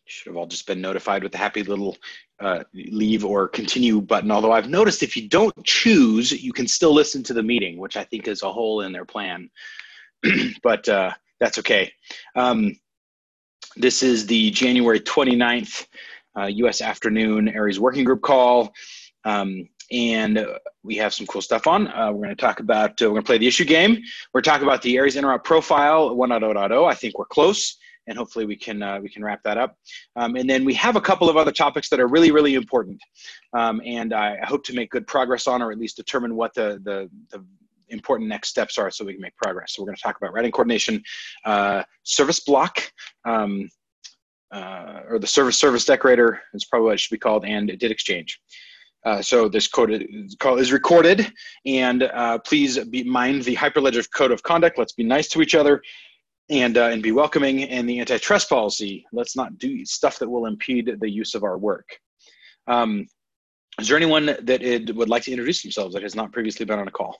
should have all just been notified with the happy little leave or continue button. Although I've noticed if you don't choose, you can still listen to the meeting, which I think is a hole in their plan. But that's okay. This is the January 29th U.S. afternoon Aries working group call. And we have some cool stuff on. We're going to talk about, we're going to play the issue game. We're talking about the Aries Interop profile 1.0.0. I think we're close, and hopefully we can wrap that up. And then we have a couple of other topics that are really, really important. And I hope to make good progress on, or at least determine what the important next steps are so we can make progress. So we're going to talk about writing coordination, service block, or the service decorator is probably what it should be called, and did exchange. So this call is recorded, and please mind the Hyperledger Code of Conduct. Let's be nice to each other, and be welcoming. And the antitrust policy. Let's not do stuff that will impede the use of our work. Is there anyone that would like to introduce themselves that has not previously been on a call?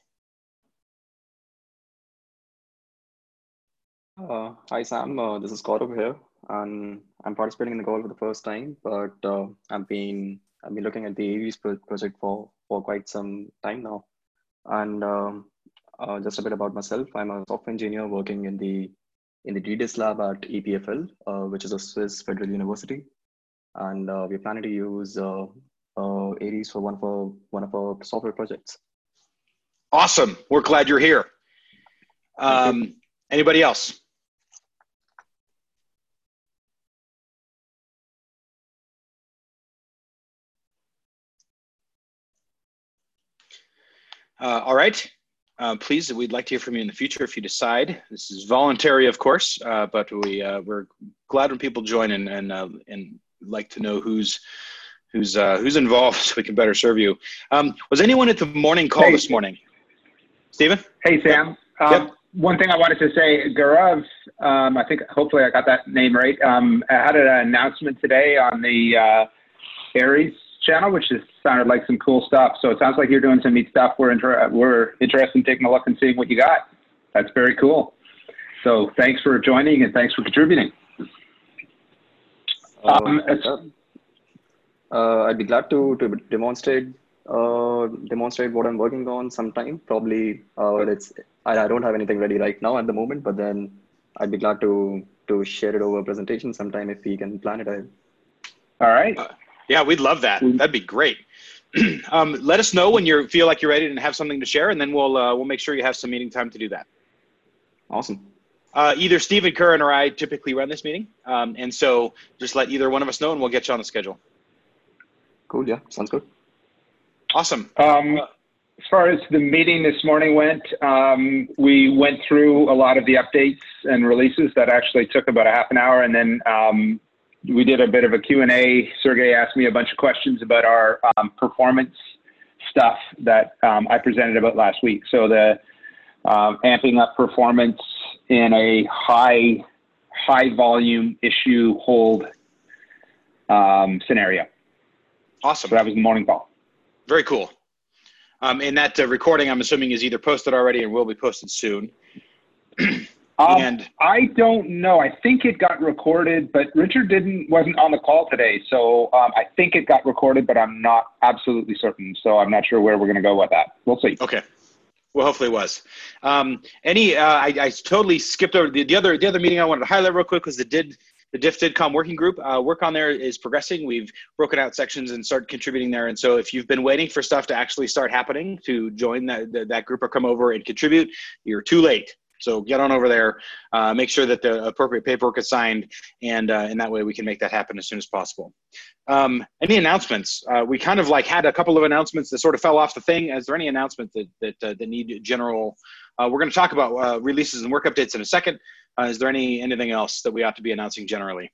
Hi Sam, this is Gaurav here, and I'm participating in the call for the first time. But I've been looking at the Aries project for quite some time now. And just a bit about myself, I'm a software engineer working in the DDIS lab at EPFL, which is a Swiss federal university. And we're planning to use Aries for one of our software projects. Awesome. We're glad you're here. Anybody else? All right. Please, we'd like to hear from you in the future if you decide. This is voluntary, of course, but we're glad when people join and like to know who's involved so we can better serve you. Was anyone at the morning call this morning? Stephen? Hey, Sam. Yep. One thing I wanted to say, Gaurav, I think hopefully I got that name right, had an announcement today on the Aries channel, which just sounded like some cool stuff. So it sounds like you're doing some neat stuff. We're interested in taking a look and seeing what you got. That's very cool. So thanks for joining and thanks for contributing. I'd be glad to demonstrate what I'm working on sometime. Probably I don't have anything ready right now at the moment, but then I'd be glad to share it over a presentation sometime if we can plan it out. All right. Yeah, we'd love that. That'd be great. Let us know when you feel like you're ready and have something to share, and then we'll make sure you have some meeting time to do that. Awesome. Either Stephen Curran or I typically run this meeting, and so just let either one of us know, and we'll get you on the schedule. Cool. Yeah, sounds good. Awesome. As far as the meeting this morning went, we went through a lot of the updates and releases that actually took about a half an hour, and then we did a bit of a Q&A. Sergey asked me a bunch of questions about our performance stuff that I presented about last week. So the amping up performance in a high volume issue hold scenario. Awesome. So that was the morning call. Very cool. And that recording, I'm assuming, is either posted already and will be posted soon. And I don't know. I think it got recorded, but Richard wasn't on the call today. So I think it got recorded, but I'm not absolutely certain. So I'm not sure where we're going to go with that. We'll see. Okay. Well, hopefully it was. I totally skipped over the other meeting I wanted to highlight real quick was the DIF DIDCOM working group. Work on there is progressing. We've broken out sections and started contributing there. And so if you've been waiting for stuff to actually start happening to join that group or come over and contribute, you're too late. So get on over there, make sure that the appropriate paperwork is signed, and that way we can make that happen as soon as possible. Any announcements? We kind of had a couple of announcements that sort of fell off the thing. Is there any announcements that need general? We're going to talk about releases and work updates in a second. Is there anything else that we ought to be announcing generally?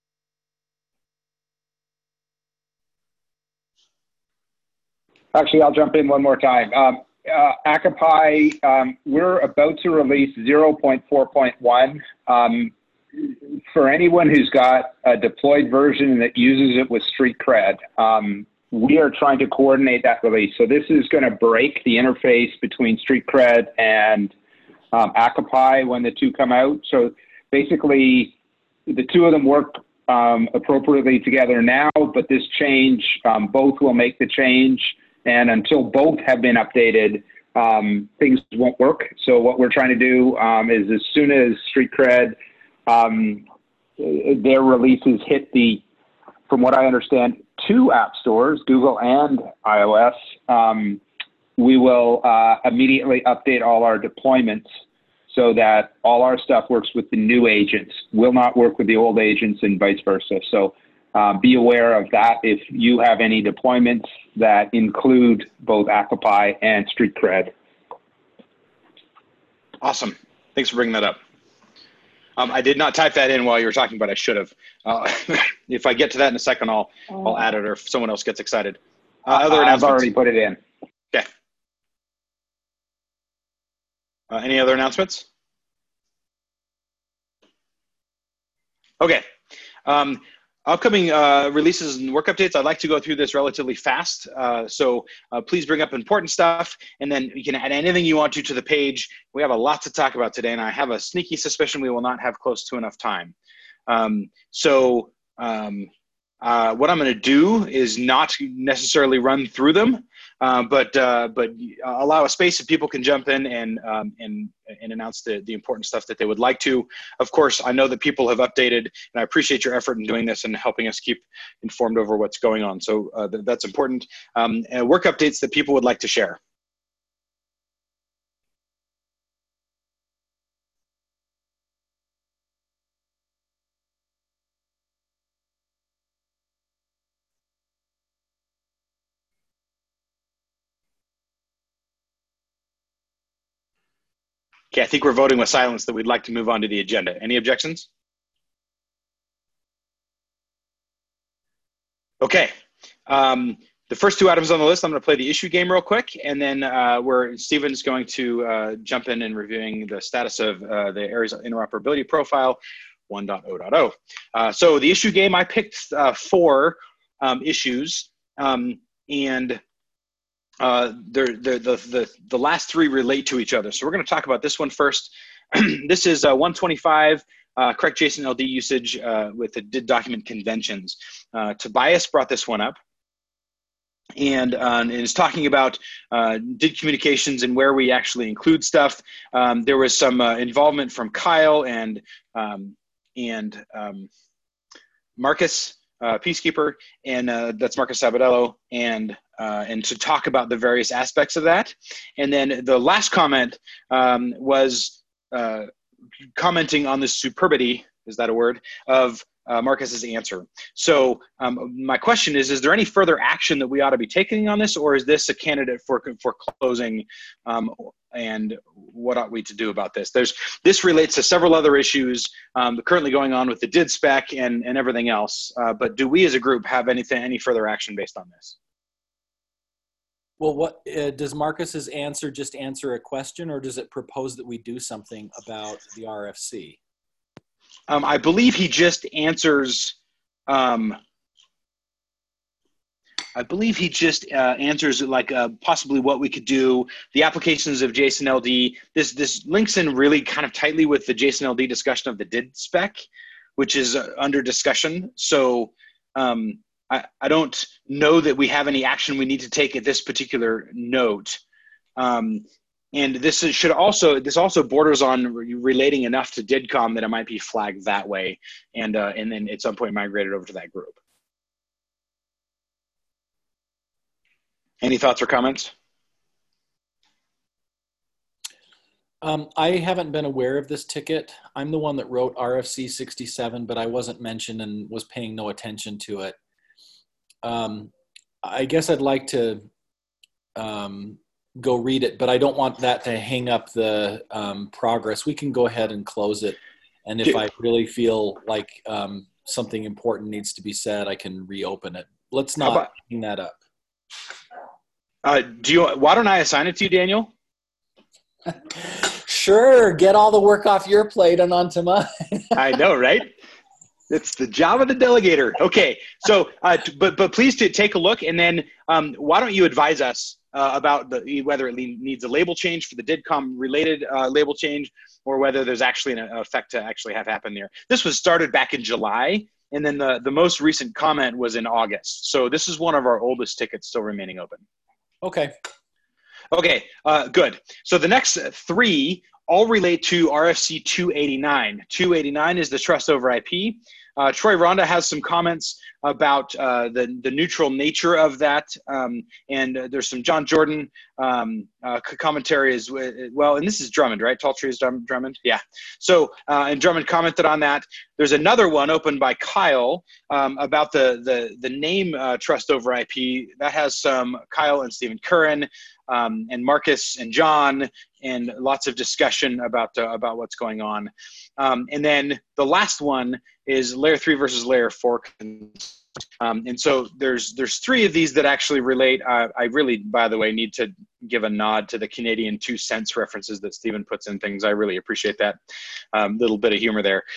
Actually, I'll jump in one more time. Akapai, we're about to release 0.4.1. For anyone who's got a deployed version that uses it with StreetCred, we are trying to coordinate that release. So this is going to break the interface between StreetCred and Akapai when the two come out. So basically, the two of them work appropriately together now, but this change, both will make the change. And until both have been updated, things won't work. So what we're trying to do is as soon as Street Cred, their releases hit from what I understand, 2 app stores, Google and iOS, we will immediately update all our deployments so that all our stuff works with the new agents, will not work with the old agents and vice versa. So be aware of that if you have any deployments that include both Aquapy and Street Cred. Awesome. Thanks for bringing that up. I did not type that in while you were talking, but I should have. If I get to that in a second, I'll add it, or if someone else gets excited. I've already put it in. Okay. Any other announcements? Okay. Upcoming releases and work updates, I'd like to go through this relatively fast. So please bring up important stuff, and then you can add anything you want to the page. We have a lot to talk about today, and I have a sneaky suspicion we will not have close to enough time. What I'm going to do is not necessarily run through them, but allow a space that people can jump in and announce the important stuff that they would like to. Of course, I know that people have updated, and I appreciate your effort in doing this and helping us keep informed over what's going on. So that's important. And work updates that people would like to share. Okay, I think we're voting with silence that we'd like to move on to the agenda. Any objections? Okay. The first 2 items on the list, I'm going to play the issue game real quick, and then Stephen's going to jump in and reviewing the status of the Aries interoperability profile 1.0.0. So the issue game, I picked 4 issues, and the last 3 relate to each other. So we're going to talk about this one first. This is 125, correct JSON LD usage with the DID document conventions. Tobias brought this one up, and is talking about DID communications and where we actually include stuff. There was some involvement from Kyle and Marcus Peacekeeper, and that's Marcus Sabadello, and to talk about the various aspects of that. And then the last comment was commenting on the superbity, is that a word, of Marcus's answer. So my question is there any further action that we ought to be taking on this, or is this a candidate for closing, and what ought we to do about this? This relates to several other issues currently going on with the DID spec and everything else, but do we as a group have any further action based on this? Well, what does Marcus's answer just answer a question, or does it propose that we do something about the RFC? I believe he just answers. Answers like possibly what we could do, the applications of JSON LD. This links in really kind of tightly with the JSON LD discussion of the DID spec, which is under discussion. So I don't know that we have any action we need to take at this particular note. And this also borders on relating enough to DIDCOM that it might be flagged that way, and then at some point migrated over to that group. Any thoughts or comments? I haven't been aware of this ticket. I'm the one that wrote RFC 67, but I wasn't mentioned and was paying no attention to it. I guess I'd like to go read it, but I don't want that to hang up the progress. We can go ahead and close it. And if I really feel like something important needs to be said, I can reopen it. Let's not hang that up. Why don't I assign it to you, Daniel? Sure. Get all the work off your plate and onto mine. I know, right? It's the job of the delegator. Okay. So, but please take a look, and then why don't you advise us about whether it needs a label change for the DIDCOM related label change, or whether there's actually an effect to actually have happen there. This was started back in July, and then the most recent comment was in August. So this is one of our oldest tickets still remaining open. Okay. Okay, good. So the next three all relate to RFC 289. 289 is the trust over IP. Troy Ronda has some comments about the neutral nature of that, and there's some John Jordan commentary as well. And this is Drummond, right? Tall Trees Drummond? Yeah. So, and Drummond commented on that. There's another one opened by Kyle about the name trust over IP. That has some Kyle and Stephen Curran and Marcus and John, and lots of discussion about what's going on. And then the last one is Layer 3 versus Layer 4. And so there's three of these that actually relate. I really, by the way, need to give a nod to the Canadian 2 cents references that Stephen puts in things. I really appreciate that little bit of humor there.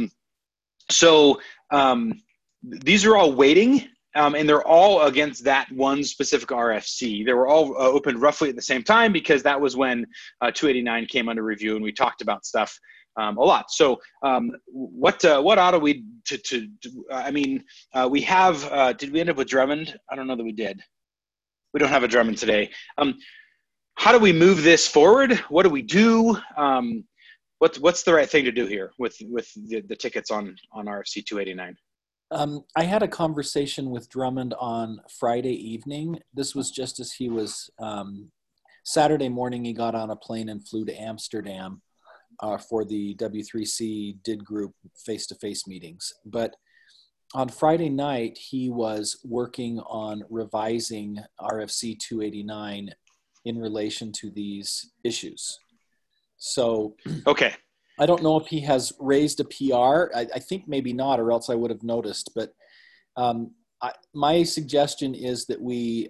These are all waiting. And they're all against that one specific RFC. They were all opened roughly at the same time because that was when 289 came under review, and we talked about stuff a lot. So what ought we to I mean, we have, did we end up with Drummond? I don't know that we did. We don't have a Drummond today. How do we move this forward? What do we do? What's the right thing to do here with the tickets on RFC 289? I had a conversation with Drummond on Friday evening. This was just as he was, Saturday morning, he got on a plane and flew to Amsterdam for the W3C DID group face-to-face meetings. But on Friday night, he was working on revising RFC 289 in relation to these issues. So, okay. I don't know if he has raised a PR. I think maybe not, or else I would have noticed. But my suggestion is that we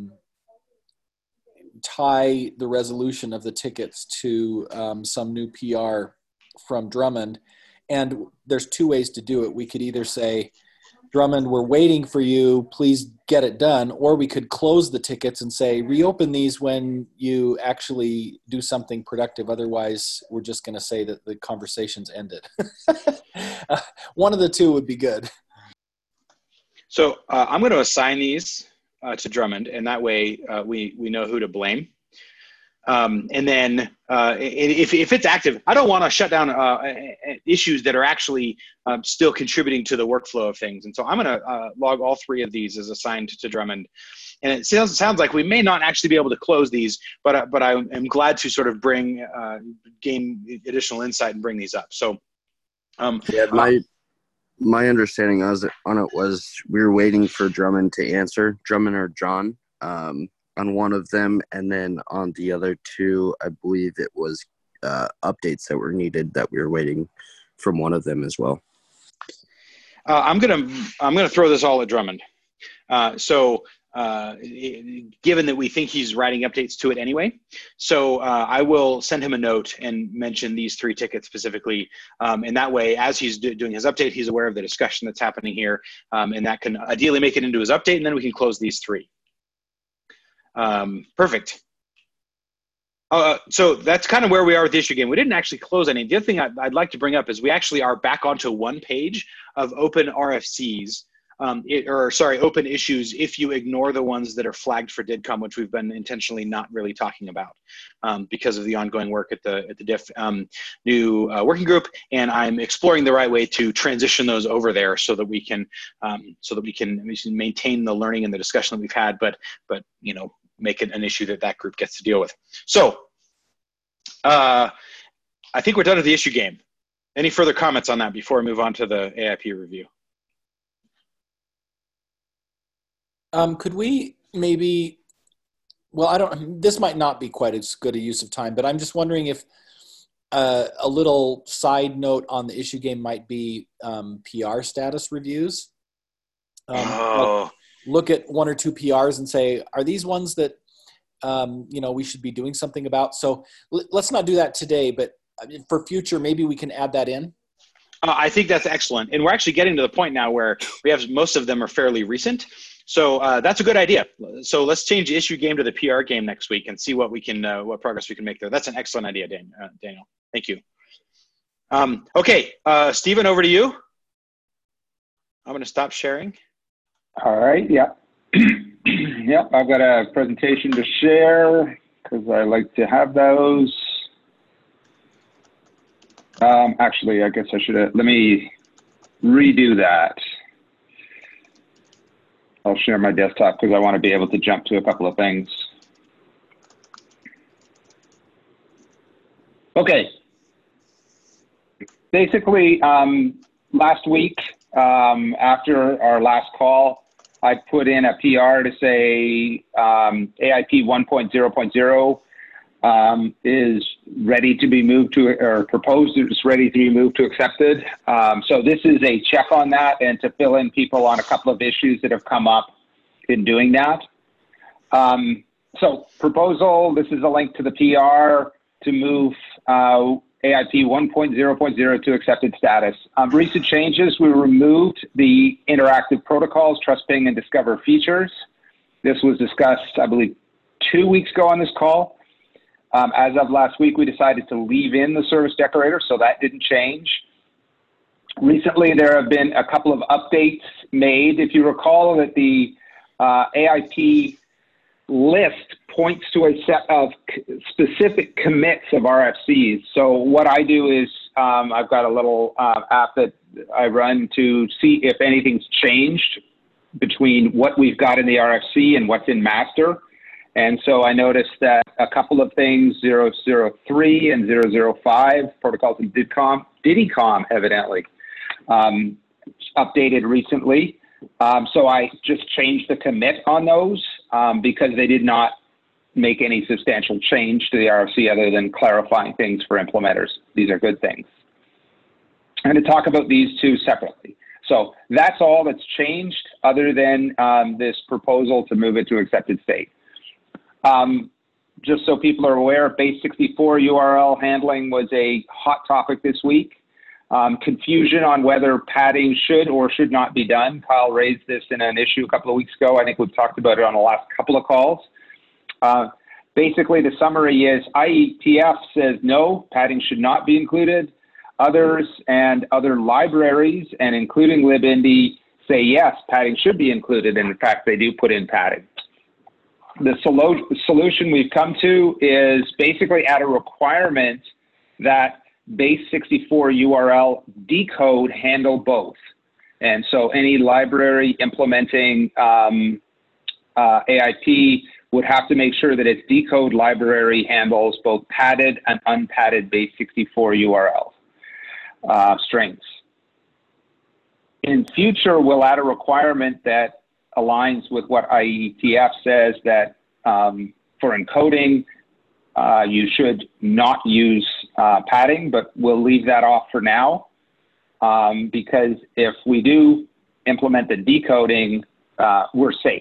tie the resolution of the tickets to some new PR from Drummond. And there's two ways to do it. We could either say, Drummond, we're waiting for you, please get it done. Or we could close the tickets and say, reopen these when you actually do something productive. Otherwise, we're just going to say that the conversation's ended. One of the two would be good. So I'm going to assign these to Drummond, and that way we know who to blame. And then if it's active, I don't want to shut down issues that are actually still contributing to the workflow of things. And so I'm going to log all three of these as assigned to Drummond. And it sounds like we may not actually be able to close these, but I am glad to sort of gain additional insight and bring these up. So my understanding on it was we were waiting for Drummond to answer, Drummond or John. On one of them, and then on the other two, I believe it was updates that were needed that we were waiting from one of them as well. I'm gonna throw this all at Drummond. Given that we think he's writing updates to it anyway, so I will send him a note and mention these three tickets specifically, and that way, as he's doing his update, he's aware of the discussion that's happening here, and that can ideally make it into his update, and then we can close these three. Perfect. So that's kind of where we are with the issue game. We didn't actually close any. The other thing I'd like to bring up is we actually are back onto one page of open RFCs, open issues if you ignore the ones that are flagged for DIDCOM, which we've been intentionally not really talking about because of the ongoing work at the DIF new working group. And I'm exploring the right way to transition those over there so that we can maintain the learning and the discussion that we've had, but make it an issue that group gets to deal with. So I think we're done with the issue game. Any further comments on that before we move on to the AIP review? Could we maybe, this might not be quite as good a use of time, but I'm just wondering if a little side note on the issue game might be PR status reviews. Look at one or two PRs and say, are these ones that, we should be doing something about? So let's not do that today, but for future, maybe we can add that in. I think that's excellent. And we're actually getting to the point now where we have most of them are fairly recent. So that's a good idea. So let's change the issue game to the PR game next week and see what progress we can make there. That's an excellent idea, Daniel. Thank you. Okay, Stephen, over to you. I'm going to stop sharing. All right. Yep. Yep. I've got a presentation to share because I like to have those. Actually, I guess I should let me redo that. I'll share my desktop because I want to be able to jump to a couple of things. Okay. Basically, last week, after our last call, I put in a PR to say AIP 1.0.0 is ready to be moved to, or proposed is ready to be moved to accepted. So this is a check on that and to fill in people on a couple of issues that have come up in doing that. So proposal, this is a link to the PR to move AIP 1.0.0 to accepted status. Recent changes, we removed the interactive protocols, trust ping and discover features. This was discussed, I believe, 2 weeks ago on this call. As of last week, we decided to leave in the service decorator, so that didn't change. Recently, there have been a couple of updates made. If you recall that the AIP list points to a set of specific commits of RFCs. So what I do is I've got a little app that I run to see if anything's changed between what we've got in the RFC and what's in master. And so I noticed that a couple of things, 003 and 005, protocols in DIDICOM evidently, updated recently. So I just changed the commit on those because they did not make any substantial change to the RFC other than clarifying things for implementers. These are good things. I'm going to talk about these two separately. So that's all that's changed other than this proposal to move it to accepted state. Just so people are aware, base64 URL handling was a hot topic this week. Confusion on whether padding should or should not be done. Kyle raised this in an issue a couple of weeks ago. I think we've talked about it on the last couple of calls. Basically, the summary is IETF says no, padding should not be included. Others and other libraries, and including libindy, say yes, padding should be included. And in fact, they do put in padding. The solution we've come to is basically add a requirement that base64 URL decode handle both. And so any library implementing AIP would have to make sure that its decode library handles both padded and unpadded base64 URL strings. In future, we'll add a requirement that aligns with what IETF says, that for encoding, you should not use padding, but we'll leave that off for now because if we do implement the decoding, we're safe.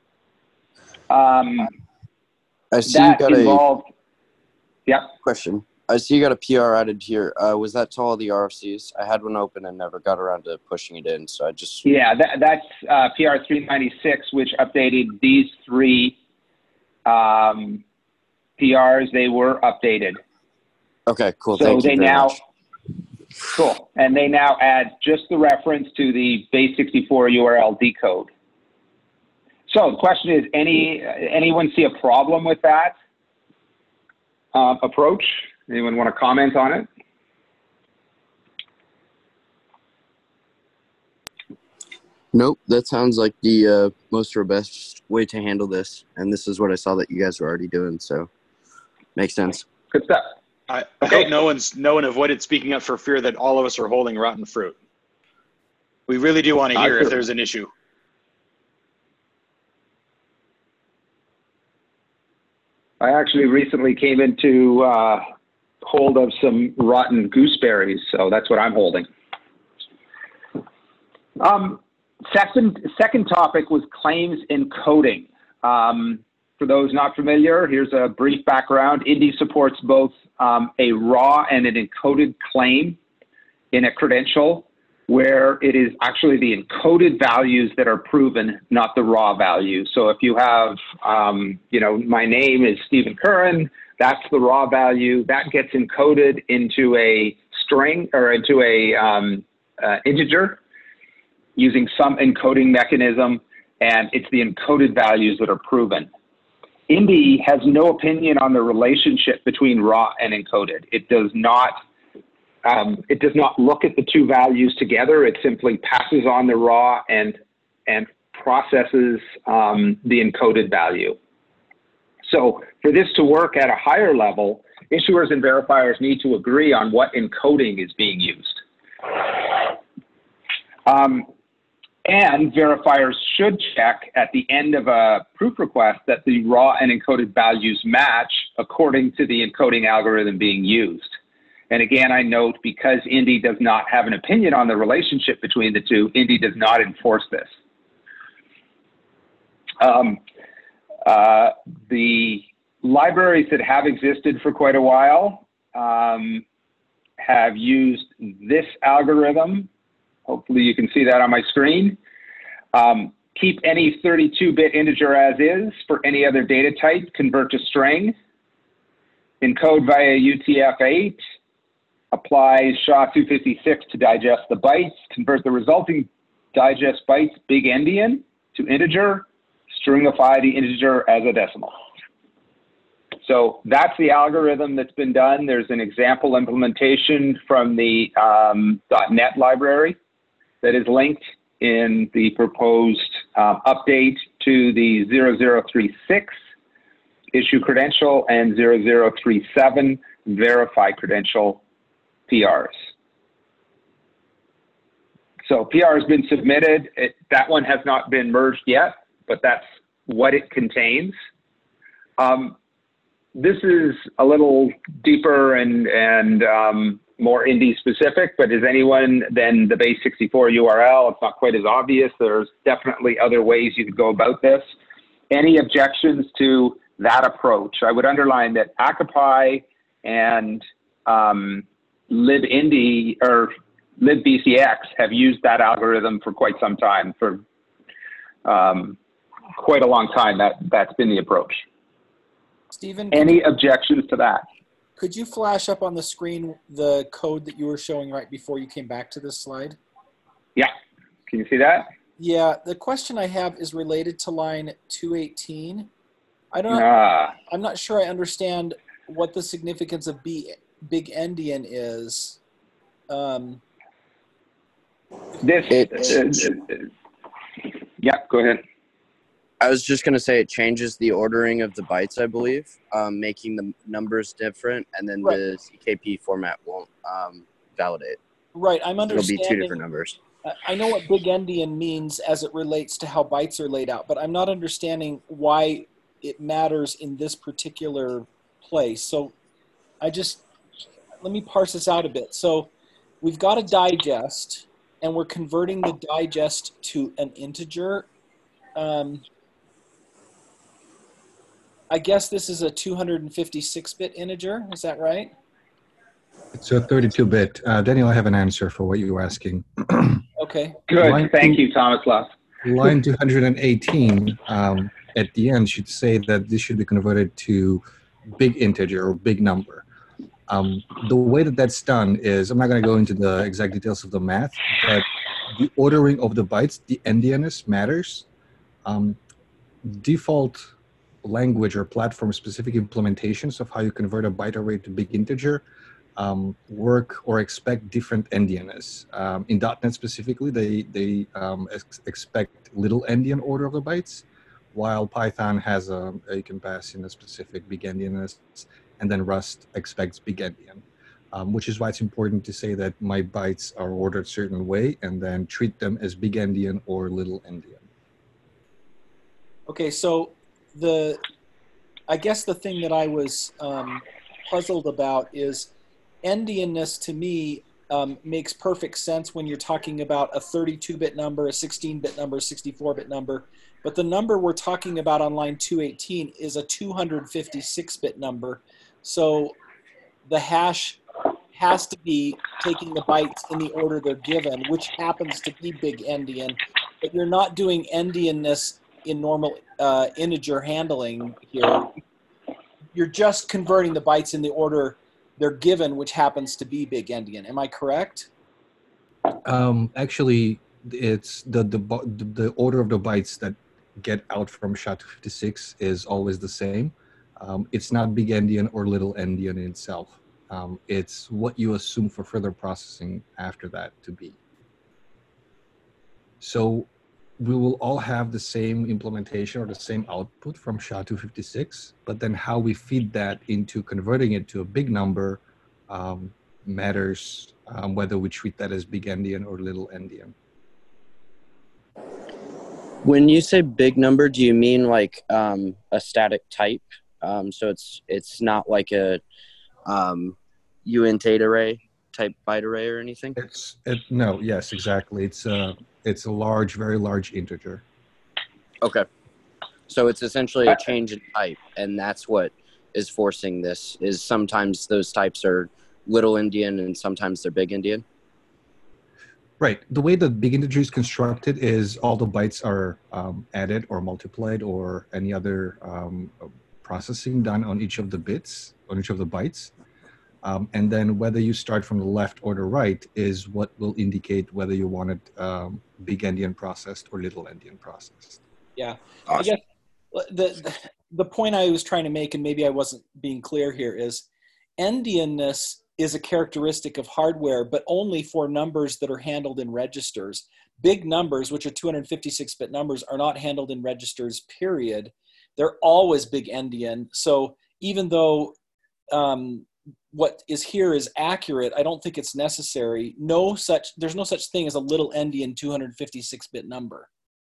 I see you got question. I see you got a PR added here. Was that to all the RFCs? I had one open and never got around to pushing it in, so I just... Yeah, that's PR 396, which updated these three PRs. They were updated. Okay, cool. So Thank you very much. Cool. And they now add just the reference to the base64 URL decode. So the question is, anyone see a problem with that approach? Anyone want to comment on it? Nope, that sounds like the most robust way to handle this. And this is what I saw that you guys were already doing, so makes sense. Good stuff. I hope no one avoided speaking up for fear that all of us are holding rotten fruit. We really do want to hear if there's an issue. I actually recently came into hold of some rotten gooseberries, so that's what I'm holding. Second topic was claims encoding. For those not familiar, here's a brief background. Indy supports both a raw and an encoded claim in a credential, where it is actually the encoded values that are proven, not the raw value. So if you have, my name is Stephen Curran, that's the raw value. That gets encoded into a string or into a integer. using some encoding mechanism, and it's the encoded values that are proven. Indy has no opinion on the relationship between raw and encoded. It does not look at the two values together. It simply passes on the raw and processes the encoded value. So for this to work at a higher level, issuers and verifiers need to agree on what encoding is being used. And verifiers should check at the end of a proof request that the raw and encoded values match according to the encoding algorithm being used. And again, I note, because Indy does not have an opinion on the relationship between the two, Indy does not enforce this. The libraries that have existed for quite a while have used this algorithm. Hopefully you can see that on my screen. Keep any 32-bit integer as is for any other data type, convert to string, encode via UTF-8, apply SHA-256 to digest the bytes, convert the resulting digest bytes big endian to integer, stringify the integer as a decimal. So that's the algorithm that's been done. There's an example implementation from the .NET library that is linked in the proposed update to the 0036 issue credential and 0037 verify credential PRs. So PR has been submitted. That one has not been merged yet, but that's what it contains. This is a little deeper and more Indy specific, but is anyone then the base 64 URL? It's not quite as obvious. There's definitely other ways you could go about this. Any objections to that approach? I would underline that Accipy and libindy or libbcx have used that algorithm for quite some time, for quite a long time. That's been the approach. Stephen, any objections to that? Could you flash up on the screen the code that you were showing right before you came back to this slide? Yeah, can you see that? Yeah, the question I have is related to line 218. I'm not sure I understand what the significance of big endian is. Yeah, go ahead. I was just going to say it changes the ordering of the bytes, I believe, making the numbers different, and then right. The CKP format won't validate. Right, I'm understanding. It'll be two different numbers. I know what big endian means as it relates to how bytes are laid out, but I'm not understanding why it matters in this particular place. So let me parse this out a bit. So we've got a digest, and we're converting the digest to an integer. I guess this is a 256-bit integer. Is that right? It's a 32-bit. Daniel, I have an answer for what you were asking. Okay. Good. Thank you, Thomas Luff. Line 218 at the end should say that this should be converted to big integer or big number. The way that that's done is, I'm not going to go into the exact details of the math, but the ordering of the bytes, the endianness matters. Default language or platform-specific implementations of how you convert a byte array to big integer work or expect different endianness. In .NET specifically, they expect little endian order of the bytes, while Python has you can pass in a specific big endianness, and then Rust expects big endian, which is why it's important to say that my bytes are ordered a certain way and then treat them as big endian or little endian. Okay, so I guess the thing that I was puzzled about is endianness to me makes perfect sense when you're talking about a 32-bit number, a 16-bit number, a 64-bit number. But the number we're talking about on line 218 is a 256-bit number. So the hash has to be taking the bytes in the order they're given, which happens to be big endian. But you're not doing endianness in normal integer handling here. You're just converting the bytes in the order they're given, which happens to be big endian. Am I correct? Actually, it's the order of the bytes that get out from SHA-256 is always the same. It's not big endian or little endian in itself. It's what you assume for further processing after that to be. So we will all have the same implementation or the same output from SHA-256, but then how we feed that into converting it to a big number matters, whether we treat that as big endian or little endian. When you say big number, do you mean like a static type? So it's not like a uint array type byte array or anything? No, yes, exactly. It's a large, very large integer. Okay. So it's essentially a change in type, and that's what is forcing this, is sometimes those types are little endian and sometimes they're big endian? Right. The way the big integer is constructed is all the bytes are added or multiplied or any other processing done on each of the bits, on each of the bytes. And then whether you start from the left or the right is what will indicate whether you want it big endian processed or little endian processed. Yeah. Awesome. I guess the point I was trying to make, and maybe I wasn't being clear here, is endianness is a characteristic of hardware, but only for numbers that are handled in registers. Big numbers, which are 256-bit numbers, are not handled in registers, period. They're always big endian. So even though what is here is accurate, I don't think it's necessary. There's no such thing as a little endian 256-bit number.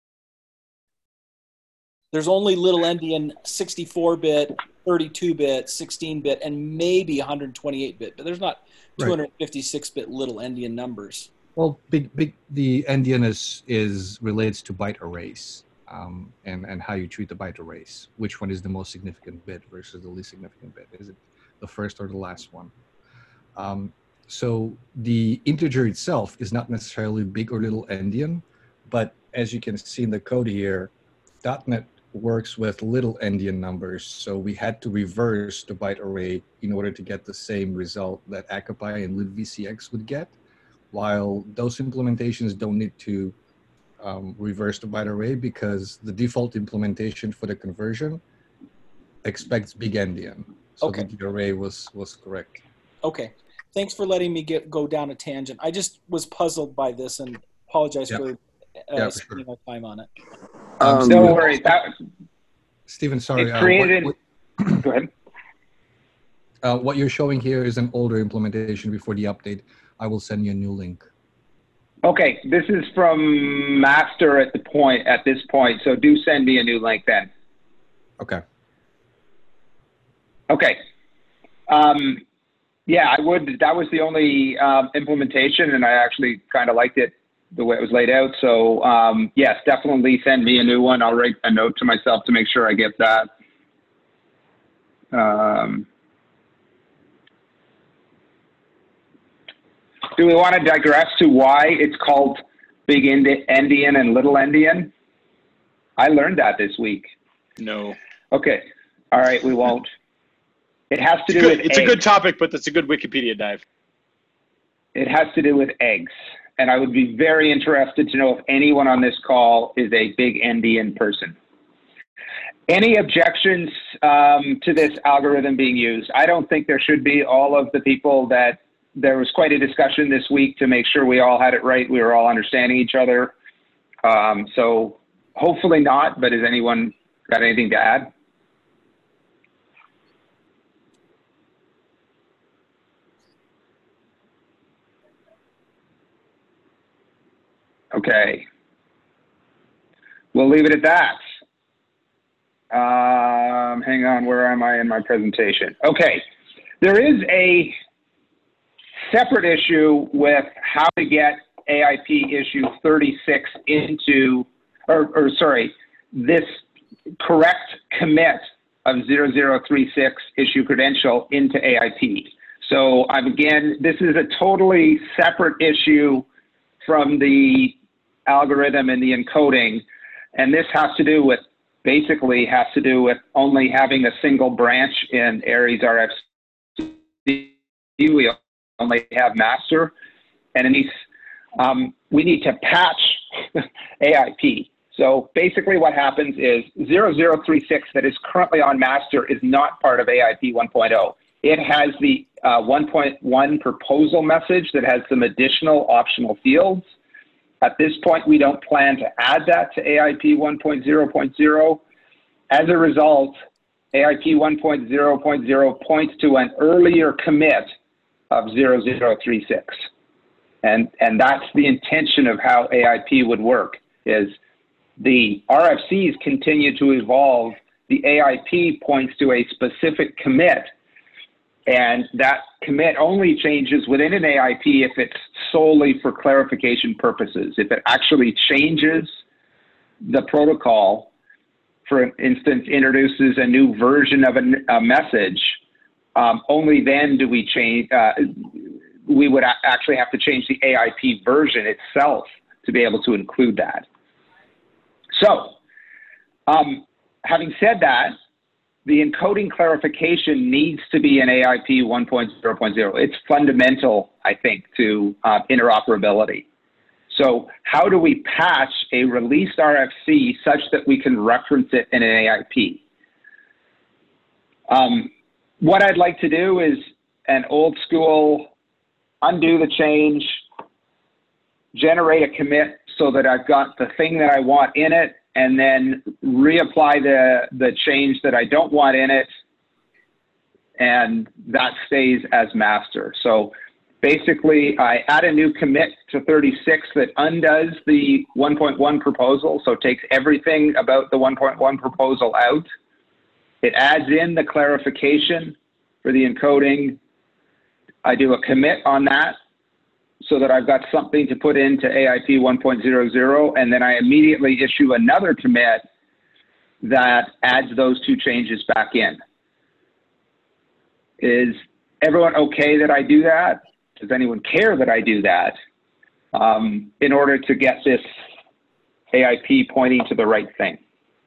There's only little endian 64-bit, 32-bit, 16-bit, and maybe 128-bit, but there's not 256-bit little endian numbers. Well, the endian relates to byte arrays and how you treat the byte arrays. Which one is the most significant bit versus the least significant bit? Is it the first or the last one? So the integer itself is not necessarily big or little endian, but as you can see in the code here, .NET works with little endian numbers, so we had to reverse the byte array in order to get the same result that ACOPY and libvcx would get, while those implementations don't need to reverse the byte array because the default implementation for the conversion expects big endian. So Okay. the array was correct. Okay. Thanks for letting me go down a tangent. I just was puzzled by this and apologize for spending our time on it. Don't worry. Stephen, sorry. It created. Go ahead. What you're showing here is an older implementation before the update. I will send you a new link. Okay, this is from master at this point. So do send me a new link then. Okay. Okay. Yeah, I would. That was the only implementation, and I actually kind of liked it the way it was laid out. So yes, definitely send me a new one. I'll write a note to myself to make sure I get that. Do we want to digress to why it's called big endian and little endian? I learned that this week. No. Okay. All right, we won't. It has to do with It's a good topic, but that's a good Wikipedia dive. It has to do with eggs. And I would be very interested to know if anyone on this call is a big endian person. Any objections to this algorithm being used? I don't think there should be. All of the people that there was quite a discussion this week to make sure we all had it right. We were all understanding each other. So hopefully not, but has anyone got anything to add? Okay. We'll leave it at that. Hang on, where am I in my presentation? Okay. There is a separate issue with how to get AIP issue 36 into, this correct commit of 0036 issue credential into AIP. So again, this is a totally separate issue from the algorithm and the encoding. And this has to do with only having a single branch in Aries RFC. We only have master. And in these, we need to patch AIP. So basically what happens is 0036 that is currently on master is not part of AIP 1.0. It has the 1.1 proposal message that has some additional optional fields. At this point, we don't plan to add that to AIP 1.0.0. As a result, AIP 1.0.0 points to an earlier commit of 0036. And that's the intention of how AIP would work, is the RFCs continue to evolve. The AIP points to a specific commit, and that commit only changes within an AIP if it's solely for clarification purposes. If it actually changes the protocol, for instance, introduces a new version of a message, only then do we change, we would actually have to change the AIP version itself to be able to include that. So, having said that, the encoding clarification needs to be in AIP 1.0.0. It's fundamental, I think, to interoperability. So how do we patch a released RFC such that we can reference it in an AIP? What I'd like to do is an old school undo the change, generate a commit so that I've got the thing that I want in it, and then reapply the change that I don't want in it, and that stays as master. So basically, I add a new commit to 36 that undoes the 1.1 proposal, so takes everything about the 1.1 proposal out. It adds in the clarification for the encoding. I do a commit on that so that I've got something to put into AIP 1.00, and then I immediately issue another commit that adds those two changes back in. Is everyone okay that I do that? Does anyone care that I do that in order to get this AIP pointing to the right thing?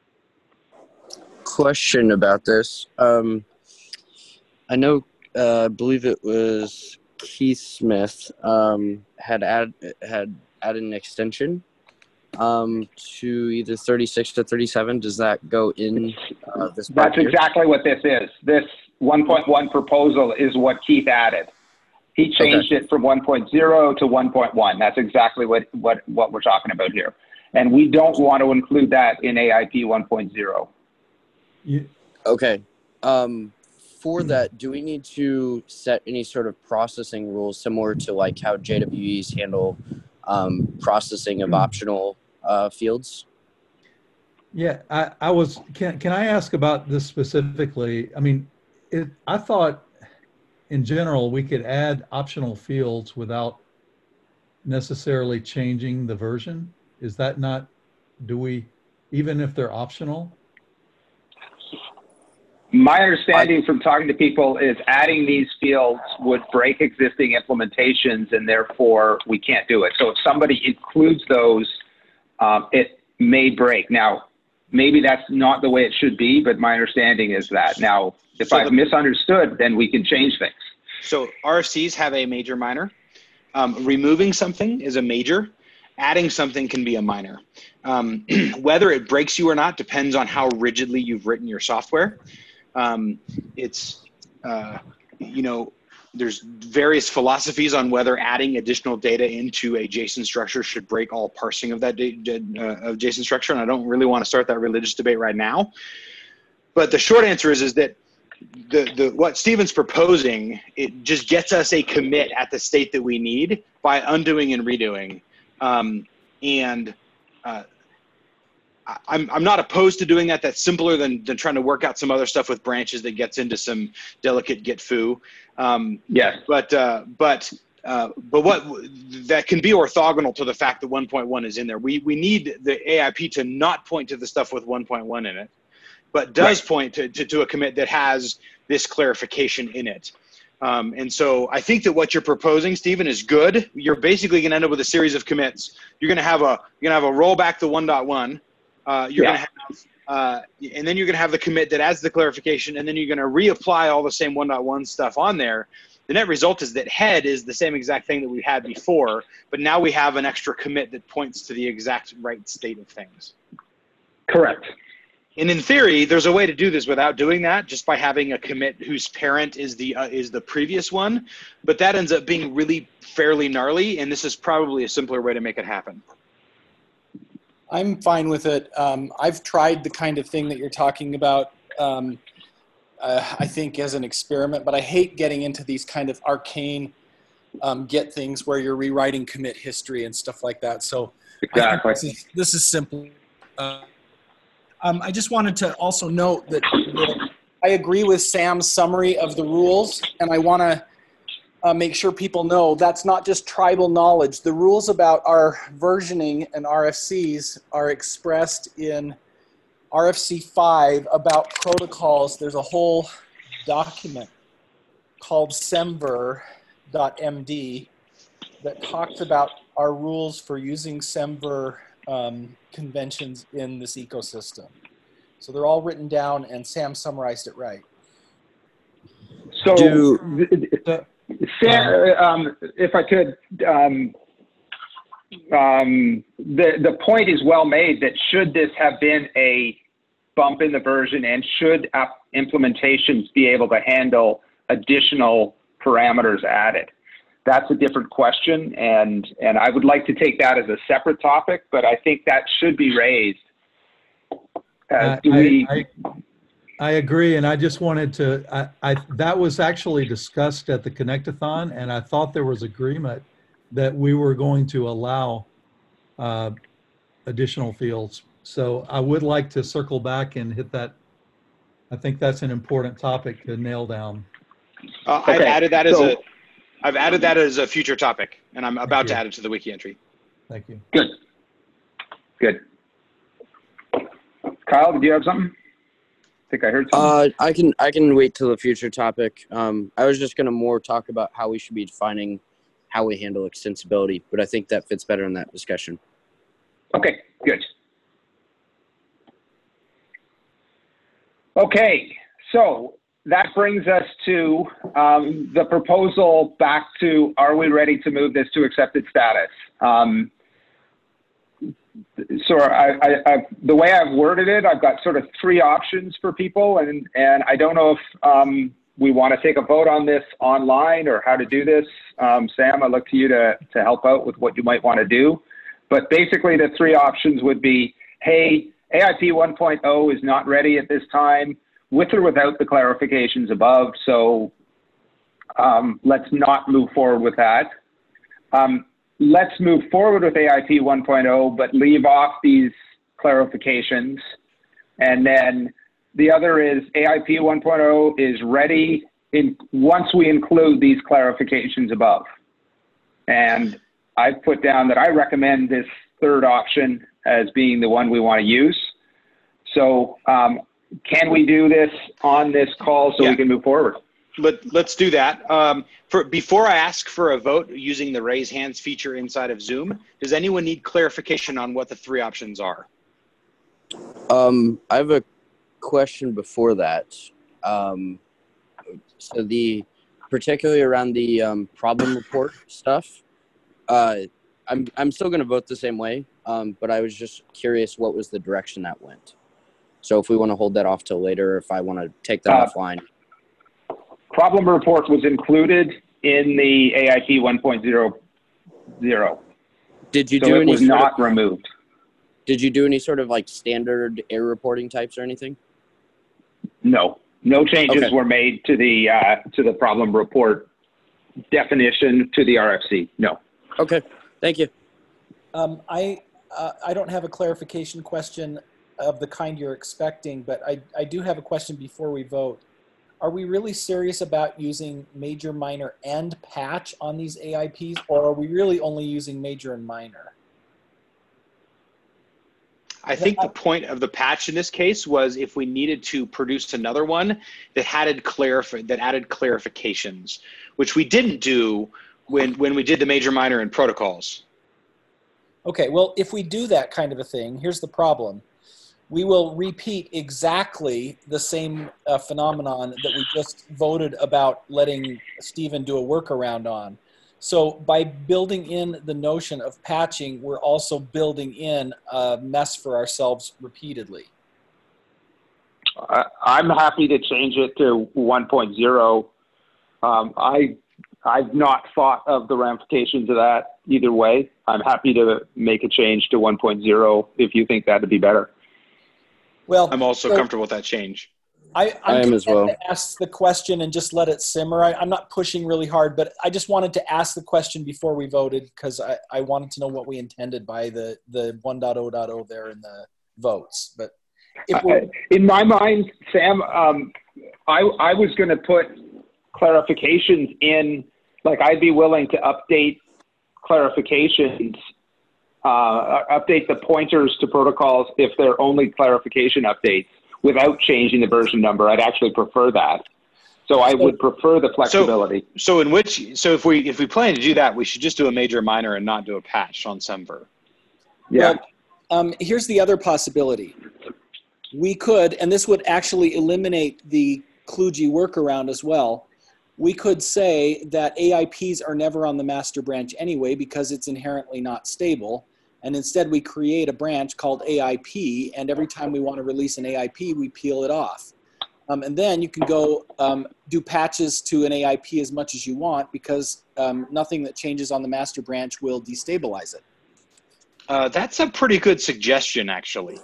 Question about this. I know, I believe it was Keith Smith had added an extension to either 36 to 37. Does that go in this part? That's exactly what this is. This 1.1 proposal is what Keith added. He changed it from 1.0 to 1.1. That's exactly what we're talking about here. And we don't want to include that in AIP 1.0. Okay. For that, do we need to set any sort of processing rules similar to like how JWEs handle processing of optional fields? Yeah, can I ask about this specifically? I mean, I thought in general we could add optional fields without necessarily changing the version. Is that not, even if they're optional? My understanding from talking to people is adding these fields would break existing implementations, and therefore we can't do it. So if somebody includes those, it may break. Now, maybe that's not the way it should be, but my understanding is that. Now, if I've misunderstood, then we can change things. So RFCs have a major minor. Removing something is a major. Adding something can be a minor. Whether it breaks you or not depends on how rigidly you've written your software. There's various philosophies on whether adding additional data into a JSON structure should break all parsing of that of JSON structure, and I don't really want to start that religious debate right now. But the short answer is that what Stephen's proposing, it just gets us a commit at the state that we need by undoing and redoing. I'm not opposed to doing that. That's simpler than trying to work out some other stuff with branches that gets into some delicate git foo. Yes. But what that can be orthogonal to the fact that 1.1 is in there. We need the AIP to not point to the stuff with 1.1 in it, but does point to a commit that has this clarification in it. And so I think that what you're proposing, Stephen, is good. You're basically going to end up with a series of commits. You're going to have a rollback to 1.1. You're going to have, and then you're going to have the commit that adds the clarification, and then you're going to reapply all the same 1.1 stuff on there. The net result is that head is the same exact thing that we had before, but now we have an extra commit that points to the exact right state of things. Correct. And in theory, there's a way to do this without doing that, just by having a commit whose parent is the previous one. But that ends up being really fairly gnarly, and this is probably a simpler way to make it happen. I'm fine with it. I've tried the kind of thing that you're talking about, I think, as an experiment, but I hate getting into these kind of arcane get things where you're rewriting commit history and stuff like that. So Exactly. This is simple. I just wanted to also note that I agree with Sam's summary of the rules, and I want to make sure people know that's not just tribal knowledge. The rules about our versioning and RFCs are expressed in RFC 5 about protocols. There's a whole document called semver.md that talks about our rules for using semver conventions in this ecosystem. So they're all written down, and Sam summarized it right. So, Sam, if I could, the point is well made that should this have been a bump in the version, and should implementations be able to handle additional parameters added? That's a different question, and I would like to take that as a separate topic, but I think that should be raised. I agree, and I just wanted to, that was actually discussed at the Connectathon, and I thought there was agreement that we were going to allow additional fields. So I would like to circle back and hit that. I think that's an important topic to nail down. Okay. I've added that as a future topic, and I'm about to add it to the wiki entry. Thank you. Good. Good. Kyle, did you have something? I think I heard something. I can wait till the future topic. I was just going to more talk about how we should be defining how we handle extensibility, but I think that fits better in that discussion. Okay, good. Okay, so that brings us to the proposal back to, are we ready to move this to accepted status? So the way I've worded it, I've got sort of three options for people, and I don't know if we want to take a vote on this online or how to do this. Sam, I look to you to help out with what you might want to do. But basically the three options would be, hey, AIP 1.0 is not ready at this time, with or without the clarifications above, so let's not move forward with that. Let's move forward with AIP 1.0, but leave off these clarifications. And then the other is AIP 1.0 is ready once we include these clarifications above. And I've put down that I recommend this third option as being the one we want to use. So can we do this on this call so we can move forward? Let's do that. Before I ask for a vote using the raise hands feature inside of Zoom, does anyone need clarification on what the three options are? I have a question before that. So particularly around the problem report stuff, I'm still going to vote the same way, but I was just curious what was the direction that went. So if we want to hold that off till later, if I want to take that offline. Problem report was included in the AIP 1.0. Did you so do it any was not removed. Did you do any sort of like standard error reporting types or anything? No changes were made to the problem report definition to the RFC. No. Okay, thank you. I don't have a clarification question of the kind you're expecting, but I do have a question before we vote. Are we really serious about using major, minor, and patch on these AIPs, or are we really only using major and minor? I think the point of the patch in this case was if we needed to produce another one that added clarifications, which we didn't do when we did the major, minor, and protocols. Okay, well, if we do that kind of a thing, here's the problem. we will repeat exactly the same phenomenon that we just voted about letting Stephen do a workaround on. So by building in the notion of patching, we're also building in a mess for ourselves repeatedly. I'm happy to change it to 1.0. I've not thought of the ramifications of that either way. I'm happy to make a change to 1.0 if you think that'd be better. Well, I'm also comfortable with that change. I'm am as well. To ask the question and just let it simmer. I'm not pushing really hard, but I just wanted to ask the question before we voted because I wanted to know what we intended by the 1.0.0 there in the votes. But if in my mind, Sam, I was going to put clarifications in, like I'd be willing to update clarifications, update the pointers to protocols if they're only clarification updates without changing the version number. I'd actually prefer that. So I would prefer the flexibility. So if we plan to do that, we should just do a major minor and not do a patch on Semver. Yeah. Well, here's the other possibility. We could, and this would actually eliminate the Kludgy workaround as well. We could say that AIPs are never on the master branch anyway because it's inherently not stable. And instead we create a branch called AIP, and every time we want to release an AIP, we peel it off. And then you can go do patches to an AIP as much as you want because nothing that changes on the master branch will destabilize it. That's a pretty good suggestion, actually.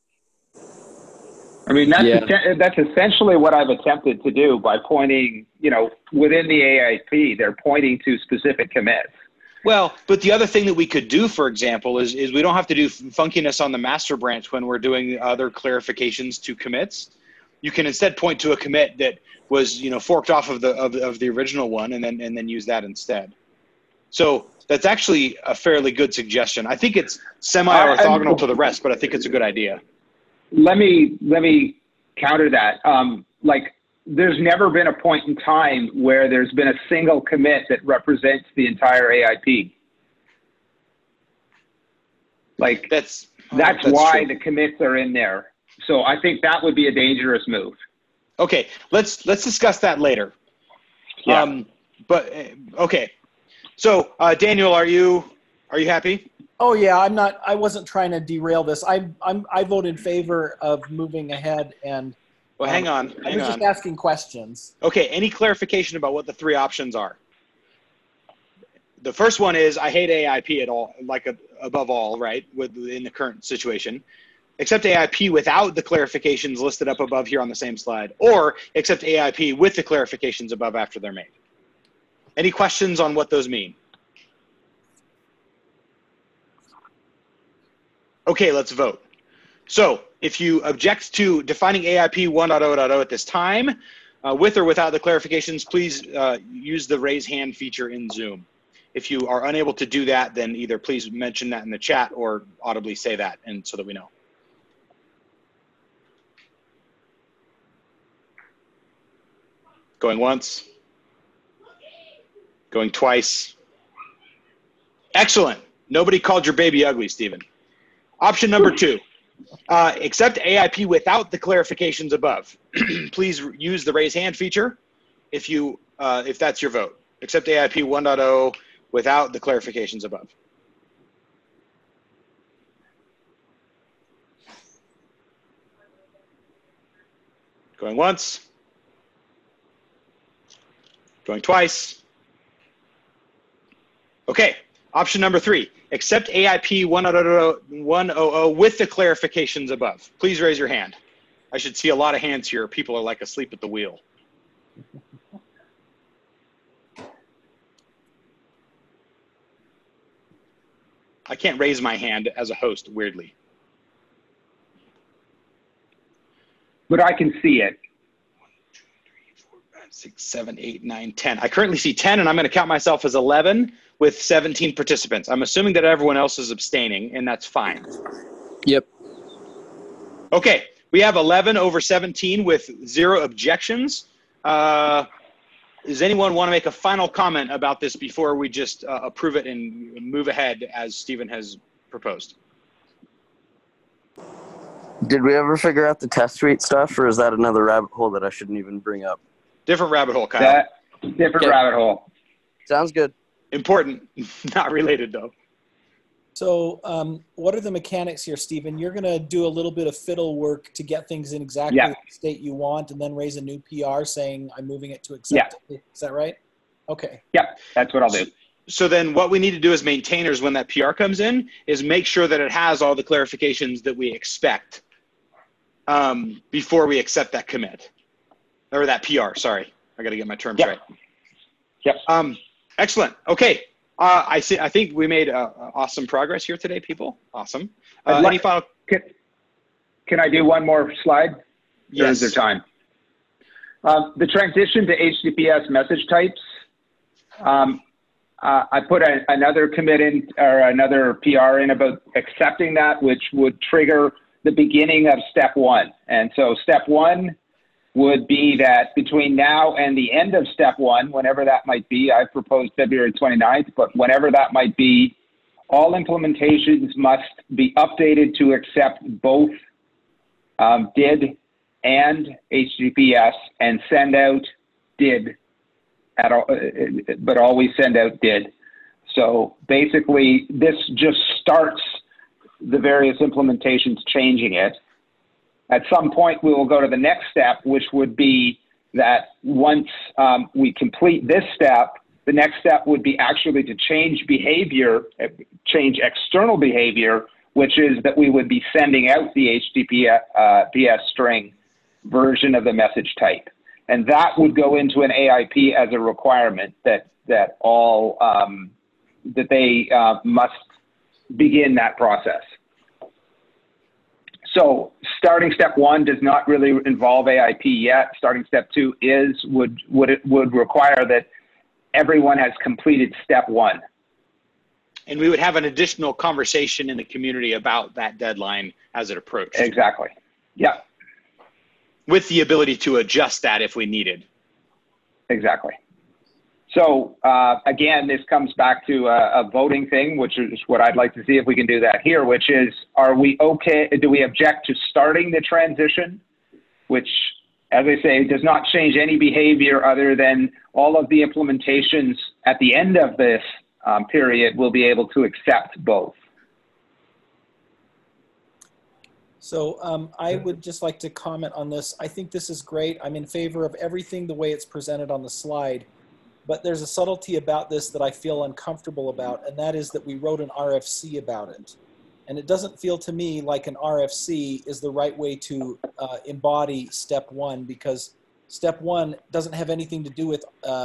I mean, that's essentially what I've attempted to do by pointing, within the AIP, they're pointing to specific commits. Well, but the other thing that we could do, for example, is we don't have to do funkiness on the master branch when we're doing other clarifications to commits. You can instead point to a commit that was, forked off of the original one and then use that instead. So that's actually a fairly good suggestion. I think it's semi-orthogonal to the rest, but I think it's a good idea. Let me counter that. There's never been a point in time where there's been a single commit that represents the entire AIP. That's why the commits are in there. So I think that would be a dangerous move. Okay, let's discuss that later. Yeah. Okay. So Daniel, are you happy? Oh yeah, I wasn't trying to derail this. I vote in favor of moving ahead and. Well, hang on. I was just asking questions. Okay, any clarification about what the three options are? The first one is I hate AIP at all, above all, right, in the current situation. Accept AIP without the clarifications listed up above here on the same slide, or accept AIP with the clarifications above after they're made. Any questions on what those mean? Okay, let's vote. So if you object to defining AIP 1.0.0 at this time, with or without the clarifications, please use the raise hand feature in Zoom. If you are unable to do that, then either please mention that in the chat or audibly say that, and so that we know. Going once. Going twice. Excellent. Nobody called your baby ugly, Stephen. Option number 2. Accept AIP without the clarifications above. Please use the raise hand feature if that's your vote. Accept AIP 1.0 without the clarifications above. Going once. Going twice. Okay, option number 3. Accept AIP 1.0 with the clarifications above. Please raise your hand. I should see a lot of hands here. People are like asleep at the wheel. I can't raise my hand as a host, weirdly. But I can see it. 1, 2, 3, 4, 5, 6, 7, 8, 9, 10. I currently see 10, and I'm going to count myself as 11 with 17 participants. I'm assuming that everyone else is abstaining, and that's fine. Yep. Okay, we have 11 over 17 with 0 objections. Does anyone want to make a final comment about this before we just approve it and move ahead as Stephen has proposed? Did we ever figure out the test suite stuff, or is that another rabbit hole that I shouldn't even bring up? Different rabbit hole, Kyle. That different rabbit hole. Sounds good. Important, not related though. So what are the mechanics here, Stephen? You're going to do a little bit of fiddle work to get things in exactly the state you want and then raise a new PR saying I'm moving it to acceptable. Is that right? Okay. Yeah, that's what I'll do. So then what we need to do as maintainers when that PR comes in is make sure that it has all the clarifications that we expect before we accept that commit. Or that PR, sorry. I got to get my terms right. Yep. Excellent. Okay. I think we made awesome progress here today, people. Awesome. Any final? Can I do one more slide? Yes. Or is there time? The transition to HTTPS message types. I put another commit in or another PR in about accepting that, which would trigger the beginning of step 1. And so step 1 would be that between now and the end of step 1, whenever that might be, I proposed February 29th, but whenever that might be, all implementations must be updated to accept both DID and HTTPS and send out DID, but always send out DID. So basically, this just starts the various implementations changing it. At some point, we will go to the next step, which would be that once we complete this step, the next step would be actually to change behavior, change external behavior, which is that we would be sending out the HTTPS string version of the message type. And that would go into an AIP as a requirement that all that they must begin that process. So starting step 1 does not really involve AIP yet. Starting step 2 would require that everyone has completed step 1. And we would have an additional conversation in the community about that deadline as it approached. Exactly. Yeah. With the ability to adjust that if we needed. Exactly. So again, this comes back to a voting thing, which is what I'd like to see if we can do that here, which is, are we okay? Do we object to starting the transition, which, as I say, does not change any behavior other than all of the implementations at the end of this period will be able to accept both. So I would just like to comment on this. I think this is great. I'm in favor of everything the way it's presented on the slide. But there's a subtlety about this that I feel uncomfortable about, and that is that we wrote an RFC about it. And it doesn't feel to me like an RFC is the right way to embody step 1, because step 1 doesn't have anything to do with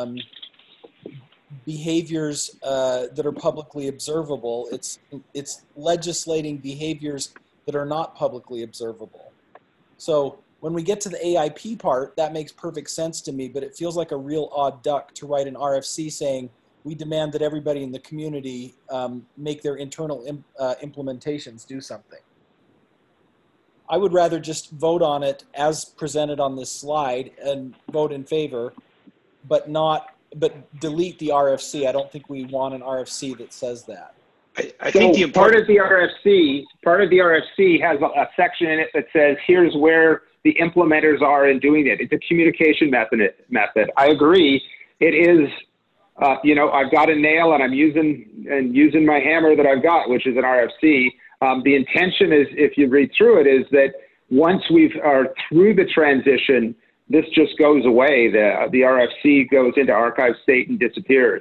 behaviors that are publicly observable. It's legislating behaviors that are not publicly observable. So when we get to the AIP part, that makes perfect sense to me, but it feels like a real odd duck to write an RFC saying, we demand that everybody in the community make their internal implementations do something. I would rather just vote on it as presented on this slide and vote in favor, but delete the RFC. I don't think we want an RFC that says that. I think the part of the RFC has a section in it that says, here's where the implementers are in doing it. It's a communication method. I agree. It is, I've got a nail and I'm using my hammer that I've got, which is an RFC. The intention is, if you read through it, is that once we are through the transition, this just goes away. The RFC goes into archive state and disappears.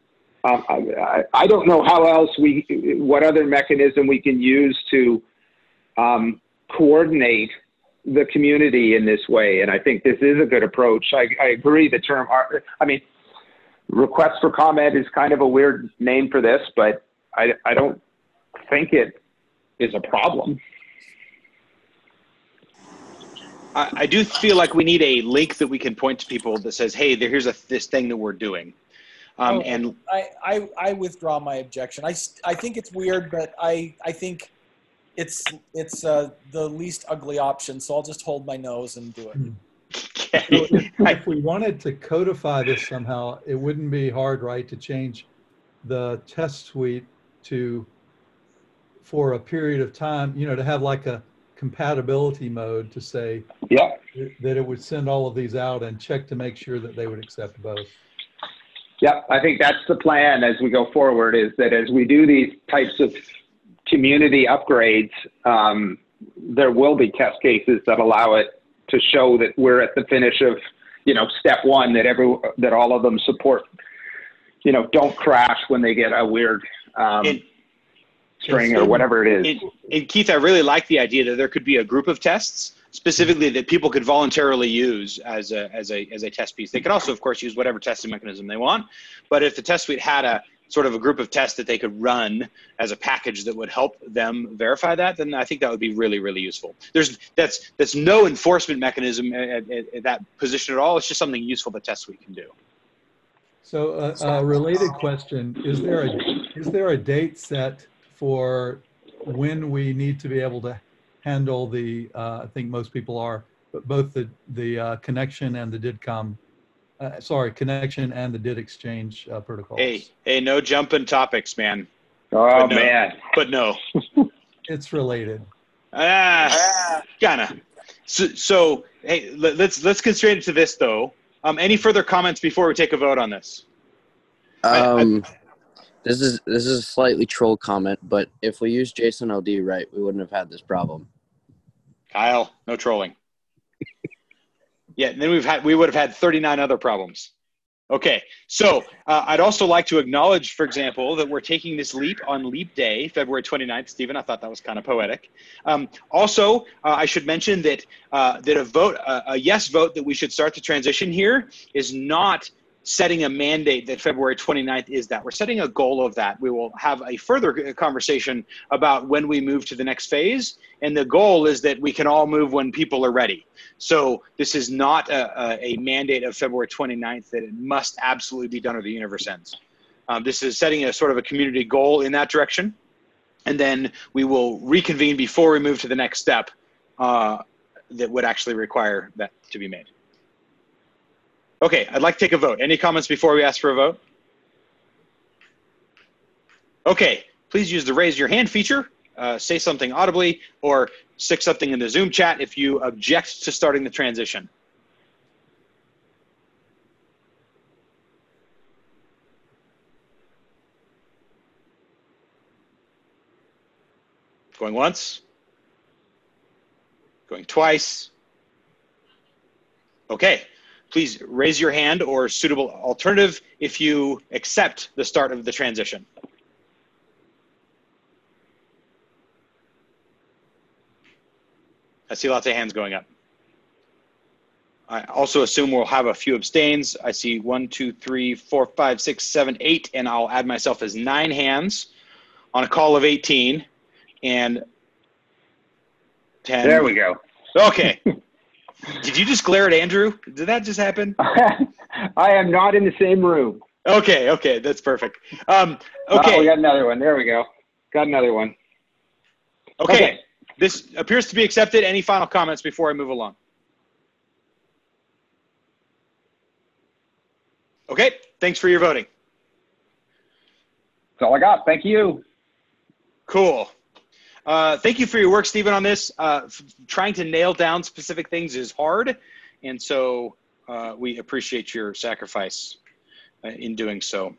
I don't know how else what other mechanism we can use to coordinate the community in this way. And I think this is a good approach. I agree the term, request for comment is kind of a weird name for this, but I don't think it is a problem. I do feel like we need a link that we can point to people that says, hey, here's this thing that we're doing. And I withdraw my objection. I think it's weird, but I think it's the least ugly option. So I'll just hold my nose and do it. So if we wanted to codify this somehow, it wouldn't be hard, right, to change the test suite for a period of time, to have like compatibility mode to say Yep. that it would send all of these out and check to make sure that they would accept both. Yep. I think that's the plan as we go forward, is that as we do these types of community upgrades, there will be test cases that allow it to show that we're at the finish of, step one, that all of them support, don't crash when they get a weird string or whatever it is. And Keith, I really like the idea that there could be a group of tests specifically that people could voluntarily use as a test piece. They could also, of course, use whatever testing mechanism they want. But if the test suite had a sort of a group of tests that they could run as a package that would help them verify that, then I think that would be really, really useful. That's no enforcement mechanism at that position at all. It's just something useful that test suite can do. So a related question, is there a date set for when we need to be able to handle the, I think most people are, but both the connection and the DIDCOM, connection and the DID exchange protocols? Hey, no jumping topics, man. Oh, man. But no. It's related. Kinda. So hey, let's constrain it to this, though. Any further comments before we take a vote on this? This is a slightly troll comment, but if we use JSON LD right, we wouldn't have had this problem. Kyle, no trolling. Yeah, and then we would have had 39 other problems. Okay, so I'd also like to acknowledge, for example, that we're taking this leap on Leap Day, February 29th. Stephen, I thought that was kind of poetic. Also, I should mention that a yes vote that we should start the transition here is not setting a mandate that February 29th is that. We're setting a goal of that. We will have a further conversation about when we move to the next phase. And the goal is that we can all move when people are ready. So this is not a mandate of February 29th that it must absolutely be done or the universe ends. This is setting a sort of a community goal in that direction. And then we will reconvene before we move to the next step that would actually require that to be made. Okay, I'd like to take a vote. Any comments before we ask for a vote? Okay, please use the raise your hand feature, say something audibly, or stick something in the Zoom chat if you object to starting the transition. Going once. Going twice. Okay. Please raise your hand or suitable alternative if you accept the start of the transition. I see lots of hands going up. I also assume we'll have a few abstains. I see 1, 2, 3, 4, 5, 6, 7, 8, and I'll add myself as 9 hands on a call of 18 and 10. There we go. Okay. Did you just glare at Andrew? Did that just happen? I am not in the same room. Okay, that's perfect. Okay. Oh, we got another one. There we go. Got another one. Okay. This appears to be accepted. Any final comments before I move along? Okay, thanks for your voting. That's all I got. Thank you. Cool. Thank you for your work, Stephen, on this. Trying to nail down specific things is hard, and so we appreciate your sacrifice in doing so.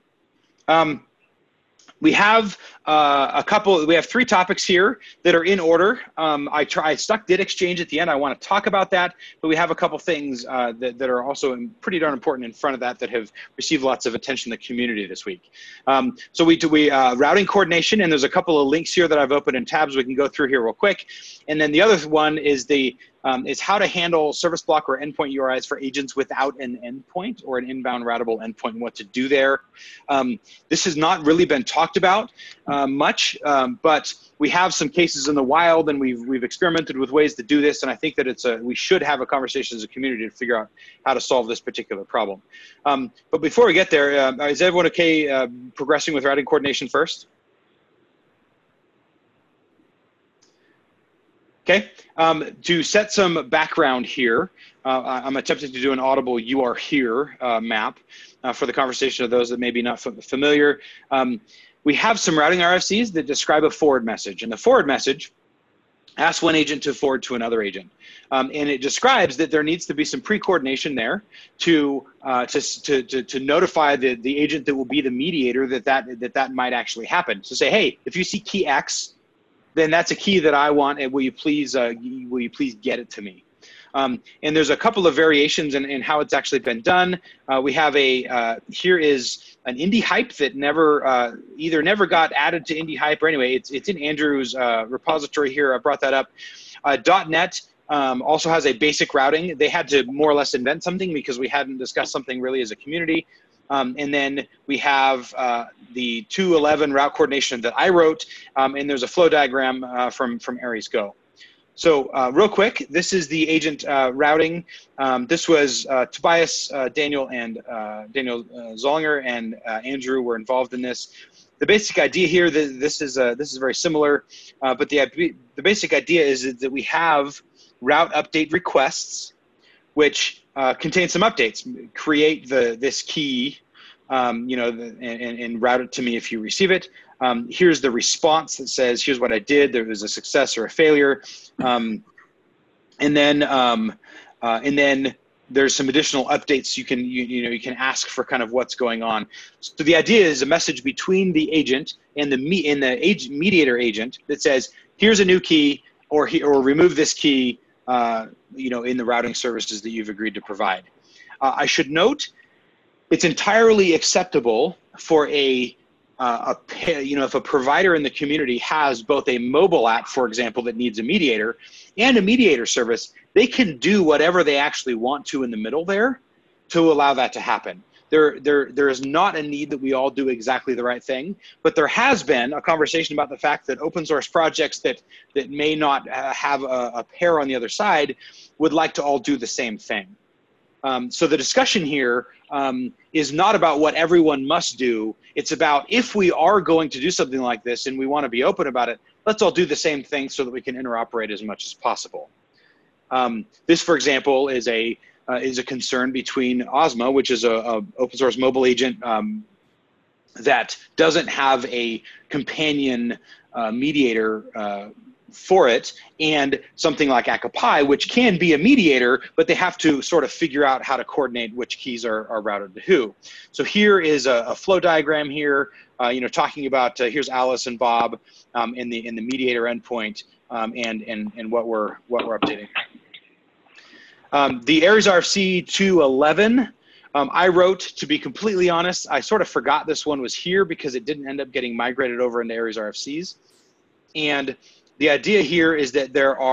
We have we have 3 topics here that are in order. I stuck DID Exchange at the end. I want to talk about that, but we have a couple things that are also pretty darn important in front of that have received lots of attention in the community this week. So we routing coordination, and there's a couple of links here that I've opened in tabs we can go through here real quick. And then the other one is is how to handle service block or endpoint URIs for agents without an endpoint or an inbound routable endpoint and what to do there. This has not really been talked about much, but we have some cases in the wild, and we've experimented with ways to do this, and I think that we should have a conversation as a community to figure out how to solve this particular problem. But before we get there, is everyone okay progressing with routing coordination first? Okay, to set some background here, I'm attempting to do an audible "you are here" map for the conversation of those that may be not familiar. We have some routing RFCs that describe a forward message, and the forward message ask one agent to forward to another agent. And it describes that there needs to be some pre-coordination there to notify the agent that will be the mediator that might actually happen. So say, hey, if you see key X, then that's a key that I want, and will you please get it to me? And there's a couple of variations in how it's actually been done. We have here is an Indie Hype that either never got added to Indie Hype, or anyway, it's in Andrew's repository here. I brought that up. .NET also has a basic routing. They had to more or less invent something because we hadn't discussed something really as a community. And then we have the 211 route coordination that I wrote, and there's a flow diagram from Aries Go. So real quick, this is the agent routing. This was Tobias, Daniel, and Daniel Zollinger and Andrew were involved in this. The basic idea here, this is very similar, but the basic idea is that we have route update requests, which contain some updates. Create this key, and route it to me if you receive it. Here's the response that says, here's what I did. There was a success or a failure. And then there's some additional updates you can ask for kind of what's going on. So the idea is a message between the agent and the mediator agent that says, here's a new key, or remove this key, in the routing services that you've agreed to provide. I should note, it's entirely acceptable for if a provider in the community has both a mobile app, for example, that needs a mediator, and a mediator service, they can do whatever they actually want to in the middle there to allow that to happen. There is not a need that we all do exactly the right thing, but there has been a conversation about the fact that open source projects that may not have a pair on the other side would like to all do the same thing. So the discussion here is not about what everyone must do. It's about, if we are going to do something like this and we want to be open about it, let's all do the same thing so that we can interoperate as much as possible. This, for example, is a concern between Ozma, which is a open source mobile agent that doesn't have a companion mediator for it, and something like Akapai, which can be a mediator, but they have to sort of figure out how to coordinate which keys are routed to who. So here is a flow diagram here, talking about here's Alice and Bob in the mediator endpoint, and what we're updating. The Aries RFC 211, I wrote, to be completely honest, I sort of forgot this one was here because it didn't end up getting migrated over into Aries RFCs. And the idea here is that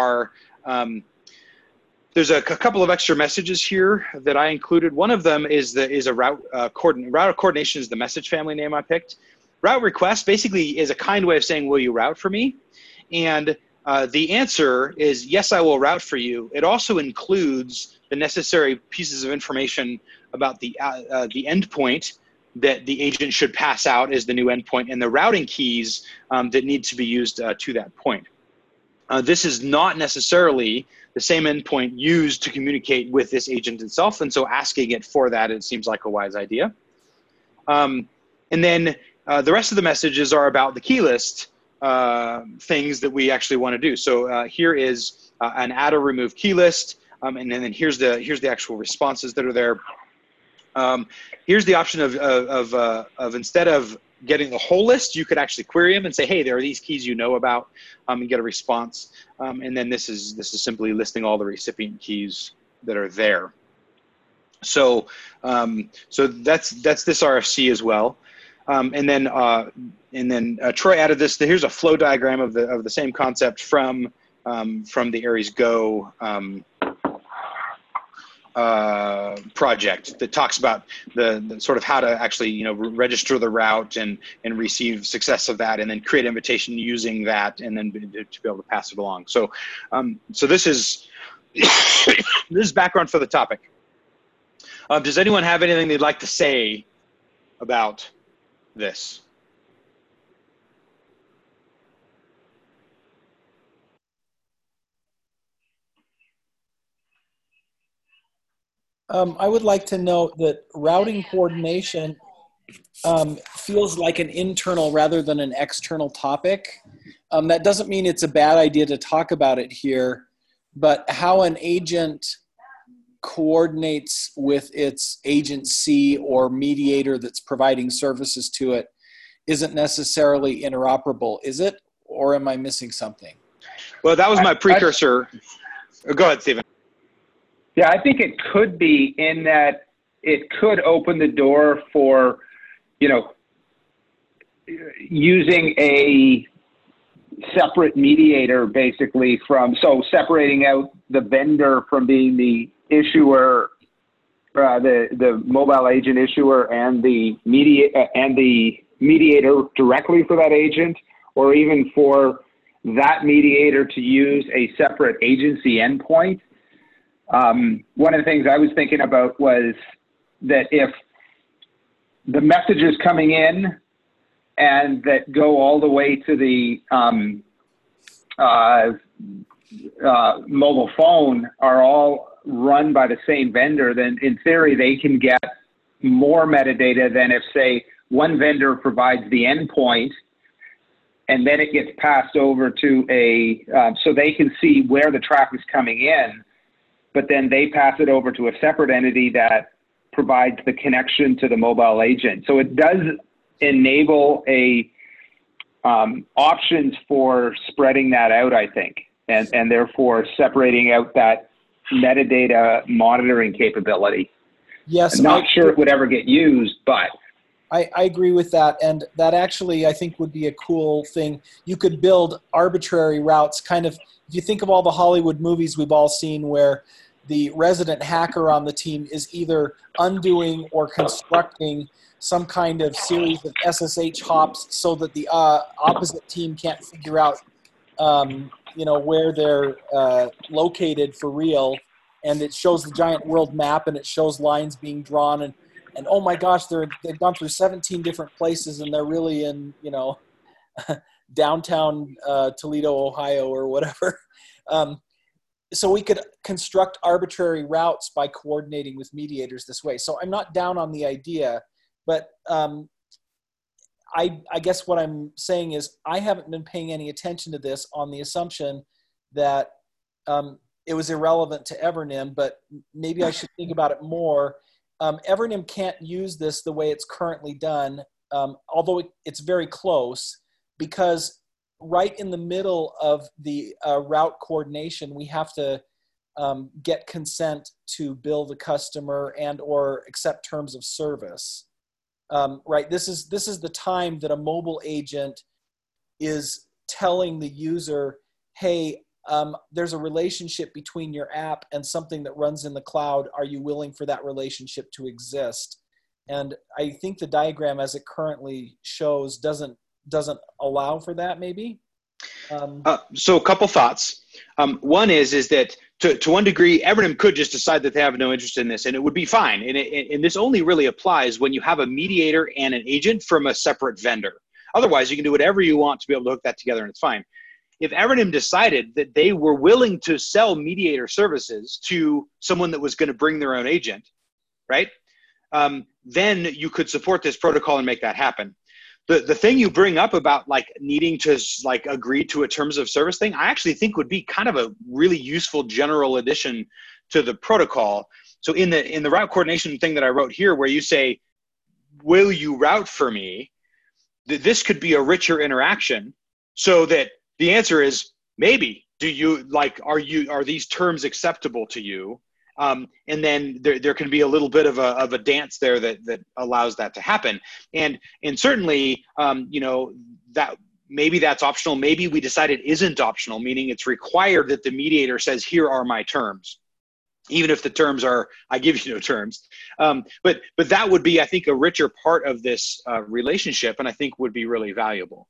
there's a couple of extra messages here that I included. One of them is a route coordination is the message family name I picked. Route request basically is a kind way of saying, will you route for me? And the answer is, yes, I will route for you. It also includes the necessary pieces of information about the endpoint that the agent should pass out as the new endpoint, and the routing keys that need to be used to that point. This is not necessarily the same endpoint used to communicate with this agent itself, and so asking it for that, it seems like a wise idea. And then the rest of the messages are about the key list things that we actually want to do. So here is an add or remove key list, and then here's the actual responses that are there. Here's the option of instead of getting the whole list, you could actually query them and say, hey, there are these keys you know about, and get a response. And then this is simply listing all the recipient keys that are there. So so that's this RFC as well. And then Troy added this. Here's a flow diagram of the same concept from the Aries Go project that talks about the sort of how to actually register the route and receive success of that, and then create invitation using that, and then to be able to pass it along. So so this is this is background for the topic. Does anyone have anything they'd like to say about this? I would like to note that routing coordination feels like an internal rather than an external topic. That doesn't mean it's a bad idea to talk about it here, but how an agent coordinates with its agency or mediator that's providing services to it isn't necessarily interoperable, is it? Or am I missing something? Well, that was my precursor. Go ahead, Stephen. Yeah, I think it could be in that it could open the door for, using a separate mediator basically separating out the vendor from being the issuer, the mobile agent issuer and the mediator directly for that agent, or even for that mediator to use a separate agency endpoint. One of the things I was thinking about was that if the messages coming in and that go all the way to the mobile phone are all run by the same vendor, then in theory they can get more metadata than if, say, one vendor provides the endpoint and then it gets passed over to so they can see where the traffic's coming in, but then they pass it over to a separate entity that provides the connection to the mobile agent. So it does enable options for spreading that out, I think, and therefore separating out that metadata monitoring capability. Yes. I'm not sure it would ever get used, but I agree with that. And that actually, I think, would be a cool thing. You could build arbitrary routes, kind of, if you think of all the Hollywood movies we've all seen where the resident hacker on the team is either undoing or constructing some kind of series of SSH hops so that the opposite team can't figure out, where they're located for real. And it shows the giant world map and it shows lines being drawn and oh my gosh, they've gone through 17 different places and they're really in, downtown Toledo, Ohio or whatever. So we could construct arbitrary routes by coordinating with mediators this way. So I'm not down on the idea, but I guess what I'm saying is I haven't been paying any attention to this on the assumption that it was irrelevant to Evernym, but maybe I should think about it more. Evernym can't use this the way it's currently done, although it's very close, because right in the middle of the route coordination, we have to get consent to bill the customer and or accept terms of service. Right. This is the time that a mobile agent is telling the user, hey, there's a relationship between your app and something that runs in the cloud. Are you willing for that relationship to exist? And I think the diagram as it currently shows doesn't allow for that, maybe. So a couple thoughts. One is that to one degree, Evernym could just decide that they have no interest in this, and it would be fine. And this only really applies when you have a mediator and an agent from a separate vendor. Otherwise, you can do whatever you want to be able to hook that together, and it's fine. If Evernym decided that they were willing to sell mediator services to someone that was going to bring their own agent, right? Then you could support this protocol and make that happen. The thing you bring up about like needing to like agree to a terms of service thing, I actually think would be kind of a really useful general addition to the protocol. So in the route coordination thing that I wrote here, where you say, will you route for me? This could be a richer interaction so that the answer is maybe. Do you like, are these terms acceptable to you? And then there can be a little bit of a dance there that allows that to happen. And certainly, that maybe that's optional. Maybe we decide it isn't optional, meaning it's required that the mediator says, here are my terms, even if the terms are, I give you no terms. But that would be, I think, a richer part of this relationship, and I think would be really valuable.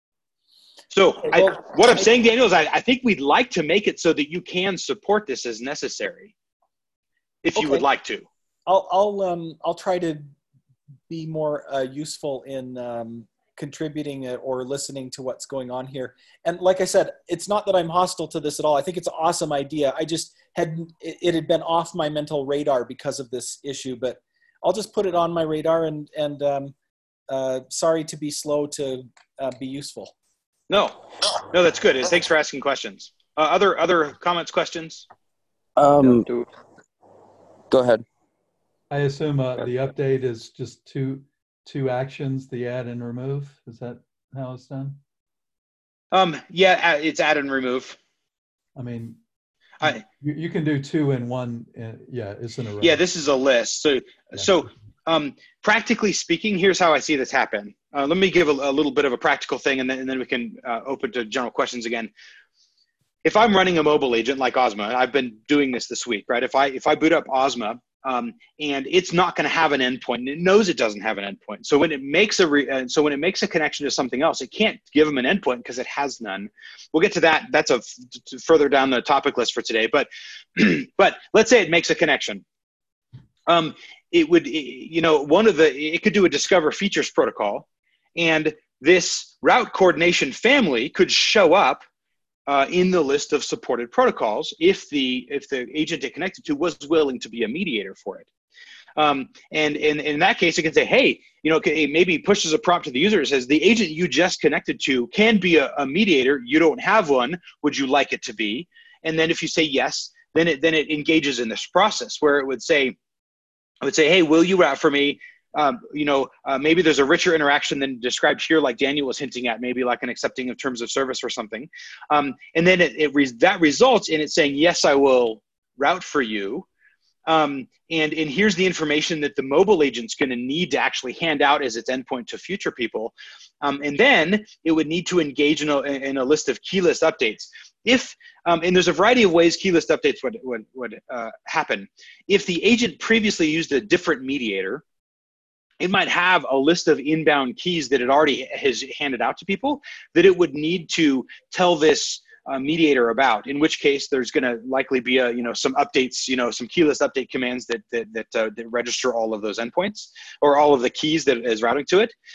So what I'm saying, Daniel, is I think we'd like to make it so that you can support this as necessary, if you would like to. I'll try to be more useful in contributing or listening to what's going on here. And like I said, it's not that I'm hostile to this at all. I think it's an awesome idea. I just it had been off my mental radar because of this issue, but I'll just put it on my radar and sorry to be slow to be useful. No, that's good. Thanks for asking questions. Other comments, questions? Go ahead. I assume the update is just two actions, the add and remove. Is that how it's done? Yeah, it's add and remove. I mean, you can do two in one. Yeah, it's in a row. Yeah, this is a list. So practically speaking, here's how I see this happen. Let me give a little bit of a practical thing, and then we can open to general questions again. If I'm running a mobile agent like Ozma, I've been doing this week, right? If I boot up Ozma, and it's not going to have an endpoint, and it knows it doesn't have an endpoint. So when it makes a connection to something else, it can't give them an endpoint because it has none. We'll get to that. That's further down the topic list for today. But but let's say it makes a connection. It could do a discover features protocol, and this route coordination family could show up in the list of supported protocols if the agent it connected to was willing to be a mediator for it. And in that case, it can say, hey, it maybe pushes a prompt to the user that says, the agent you just connected to can be a mediator. You don't have one. Would you like it to be? And then if you say yes, then it engages in this process where it would say, hey, will you route for me? Maybe there's a richer interaction than described here, like Daniel was hinting at, maybe like an accepting of terms of service or something. And then that results in it saying, yes, I will route for you. And here's the information that the mobile agent's going to need to actually hand out as its endpoint to future people. And then it would need to engage in a list of key list updates. And there's a variety of ways key list updates would happen. If the agent previously used a different mediator, it might have a list of inbound keys that it already has handed out to people that it would need to tell this mediator about, in which case there's going to likely be some updates, some key list update commands that register all of those endpoints or all of the keys that is routing to it.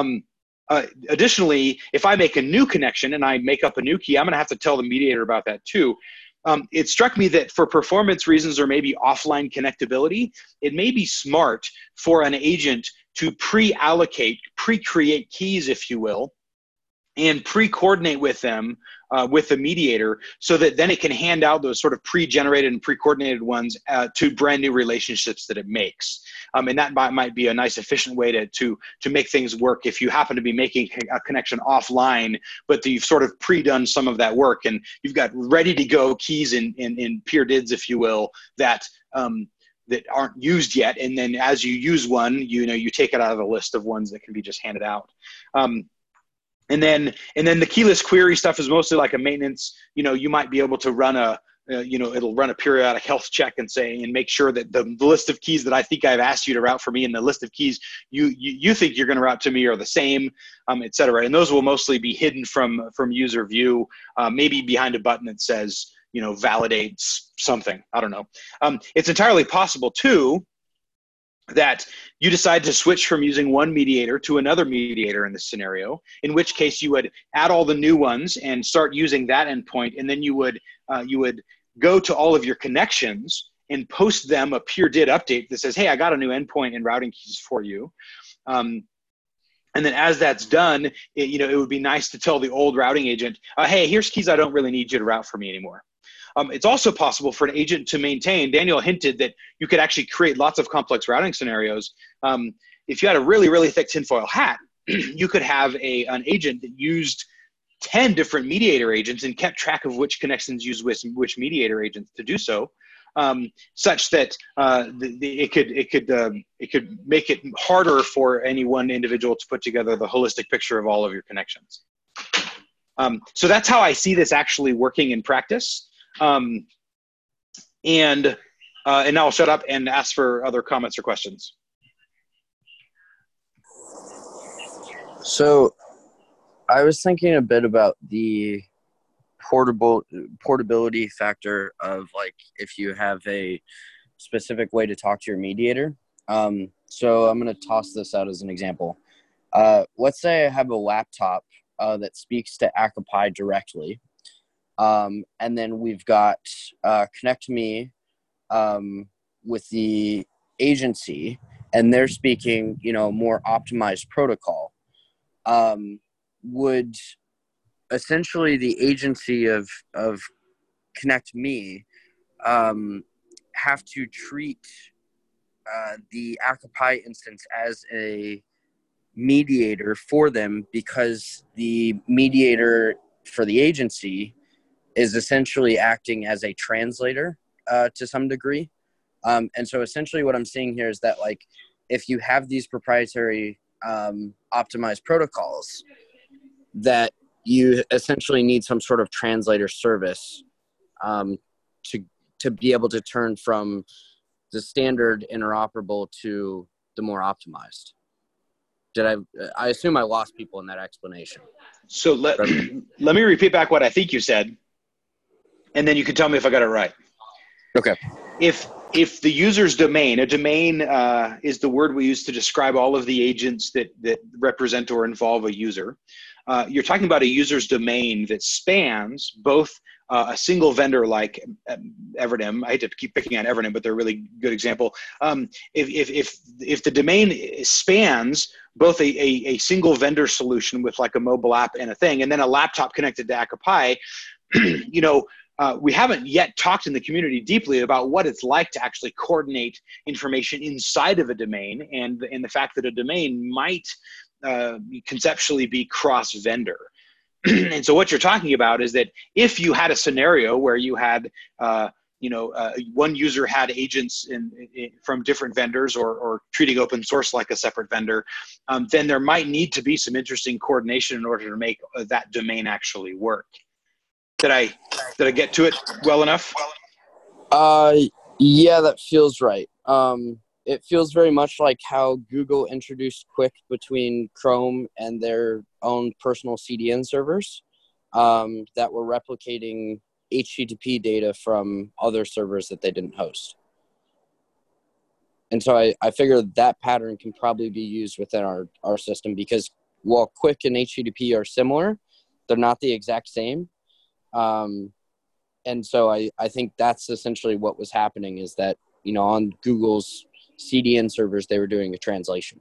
Additionally, if I make a new connection and I make up a new key, I'm going to have to tell the mediator about that too. It struck me that for performance reasons or maybe offline connectability, it may be smart for an agent to pre-allocate, pre-create keys, if you will, and pre-coordinate with them with the mediator so that then it can hand out those sort of pre-generated and pre-coordinated ones to brand new relationships that it makes. And that might be a nice efficient way to make things work if you happen to be making a connection offline, but you've sort of pre-done some of that work and you've got ready to go keys in peer dids, if you will, that aren't used yet. And then as you use one, you take it out of the list of ones that can be just handed out. And then the keyless query stuff is mostly like a maintenance. You might be able to run it'll run a periodic health check and make sure that the list of keys that I think I've asked you to route for me and the list of keys you think you're going to route to me are the same, et cetera. And those will mostly be hidden from user view, maybe behind a button that says, validates something. I don't know. It's entirely possible too that you decide to switch from using one mediator to another mediator in this scenario, in which case you would add all the new ones and start using that endpoint, and then you would go to all of your connections and post them a peer did update that says, hey, I got a new endpoint and routing keys for you. And then as that's done, it would be nice to tell the old routing agent, hey, here's keys I don't really need you to route for me anymore. It's also possible for an agent to maintain. Daniel hinted that you could actually create lots of complex routing scenarios. If you had a really, really thick tinfoil hat, you could have an agent that used 10 different mediator agents and kept track of which connections use which mediator agents to do so, such that it could make it harder for any one individual to put together the holistic picture of all of your connections. So that's how I see this actually working in practice. And now I'll shut up and ask for other comments or questions. So I was thinking a bit about the portability factor of like if you have a specific way to talk to your mediator. So I'm going to toss this out as an example. Let's say I have a laptop that speaks to Akapi directly. And then we've got Connect Me with the agency, and they're speaking, more optimized protocol. Would essentially the agency of ConnectMe have to treat the Akapai instance as a mediator for them, because the mediator for the agency is essentially acting as a translator to some degree. And so essentially what I'm seeing here is that, like, if you have these proprietary optimized protocols, that you essentially need some sort of translator service to be able to turn from the standard interoperable to the more optimized. I assume I lost people in that explanation. So let me repeat back what I think you said, and then you can tell me if I got it right. Okay. If the user's domain, a domain is the word we use to describe all of the agents that represent or involve a user. You're talking about a user's domain that spans both a single vendor like Evernym. I hate to keep picking on Evernym, but they're a really good example. If the domain spans both a single vendor solution with like a mobile app and a thing, and then a laptop connected to Akapai, we haven't yet talked in the community deeply about what it's like to actually coordinate information inside of a domain, and the fact that a domain might conceptually be cross-vendor. And so what you're talking about is that if you had a scenario where you had, one user had agents from different vendors or treating open source like a separate vendor, then there might need to be some interesting coordination in order to make that domain actually work. Did I get to it well enough? Yeah, that feels right. It feels very much like how Google introduced Quick between Chrome and their own personal CDN servers that were replicating HTTP data from other servers that they didn't host. And so I figure that pattern can probably be used within our system, because while Quick and HTTP are similar, they're not the exact same. And so I think that's essentially what was happening, is that, on Google's CDN servers, they were doing a translation.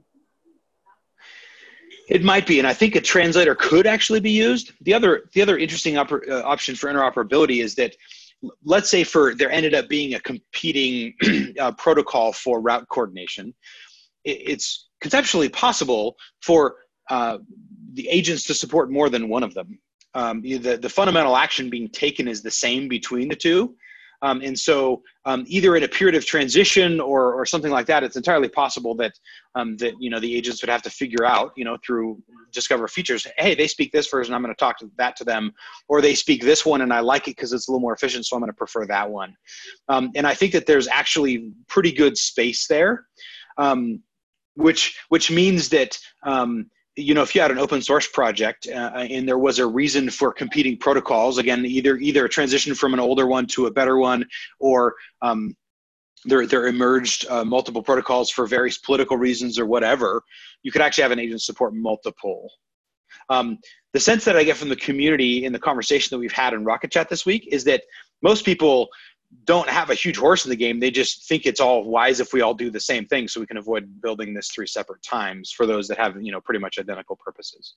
It might be, and I think a translator could actually be used. The other interesting option for interoperability is that, let's say there ended up being a competing protocol for route coordination. It's conceptually possible for the agents to support more than one of them. The fundamental action being taken is the same between the two. And so either in a period of transition or something like that, it's entirely possible that the agents would have to figure out, through discover features, hey, they speak this version, I'm going to talk to them, or they speak this one and I like it because it's a little more efficient, so I'm going to prefer that one. And I think that there's actually pretty good space there, which means that if you had an open source project and there was a reason for competing protocols, again, either a transition from an older one to a better one, or there emerged multiple protocols for various political reasons or whatever, you could actually have an agent support multiple. The sense that I get from the community in the conversation that we've had in Rocket Chat this week is that most people don't have a huge horse in the game. They just think it's all wise if we all do the same thing, so we can avoid building this 3 separate times for those that have, pretty much identical purposes.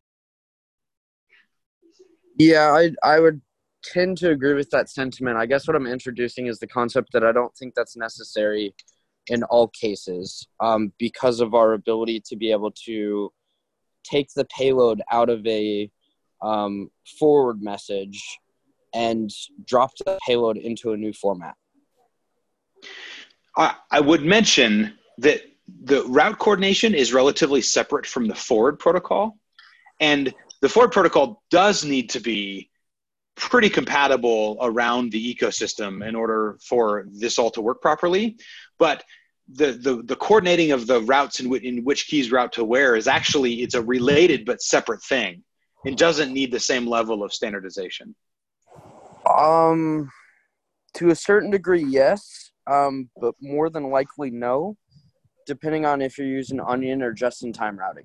Yeah, I would tend to agree with that sentiment. I guess what I'm introducing is the concept that I don't think that's necessary in all cases, because of our ability to be able to take the payload out of a forward message and drop the payload into a new format. I would mention that the route coordination is relatively separate from the forward protocol. And the forward protocol does need to be pretty compatible around the ecosystem in order for this all to work properly. But the coordinating of the routes in which keys route to where is actually, it's a related but separate thing. It doesn't need the same level of standardization. To a certain degree, yes, but more than likely, no, depending on if you're using Onion or just-in-time routing.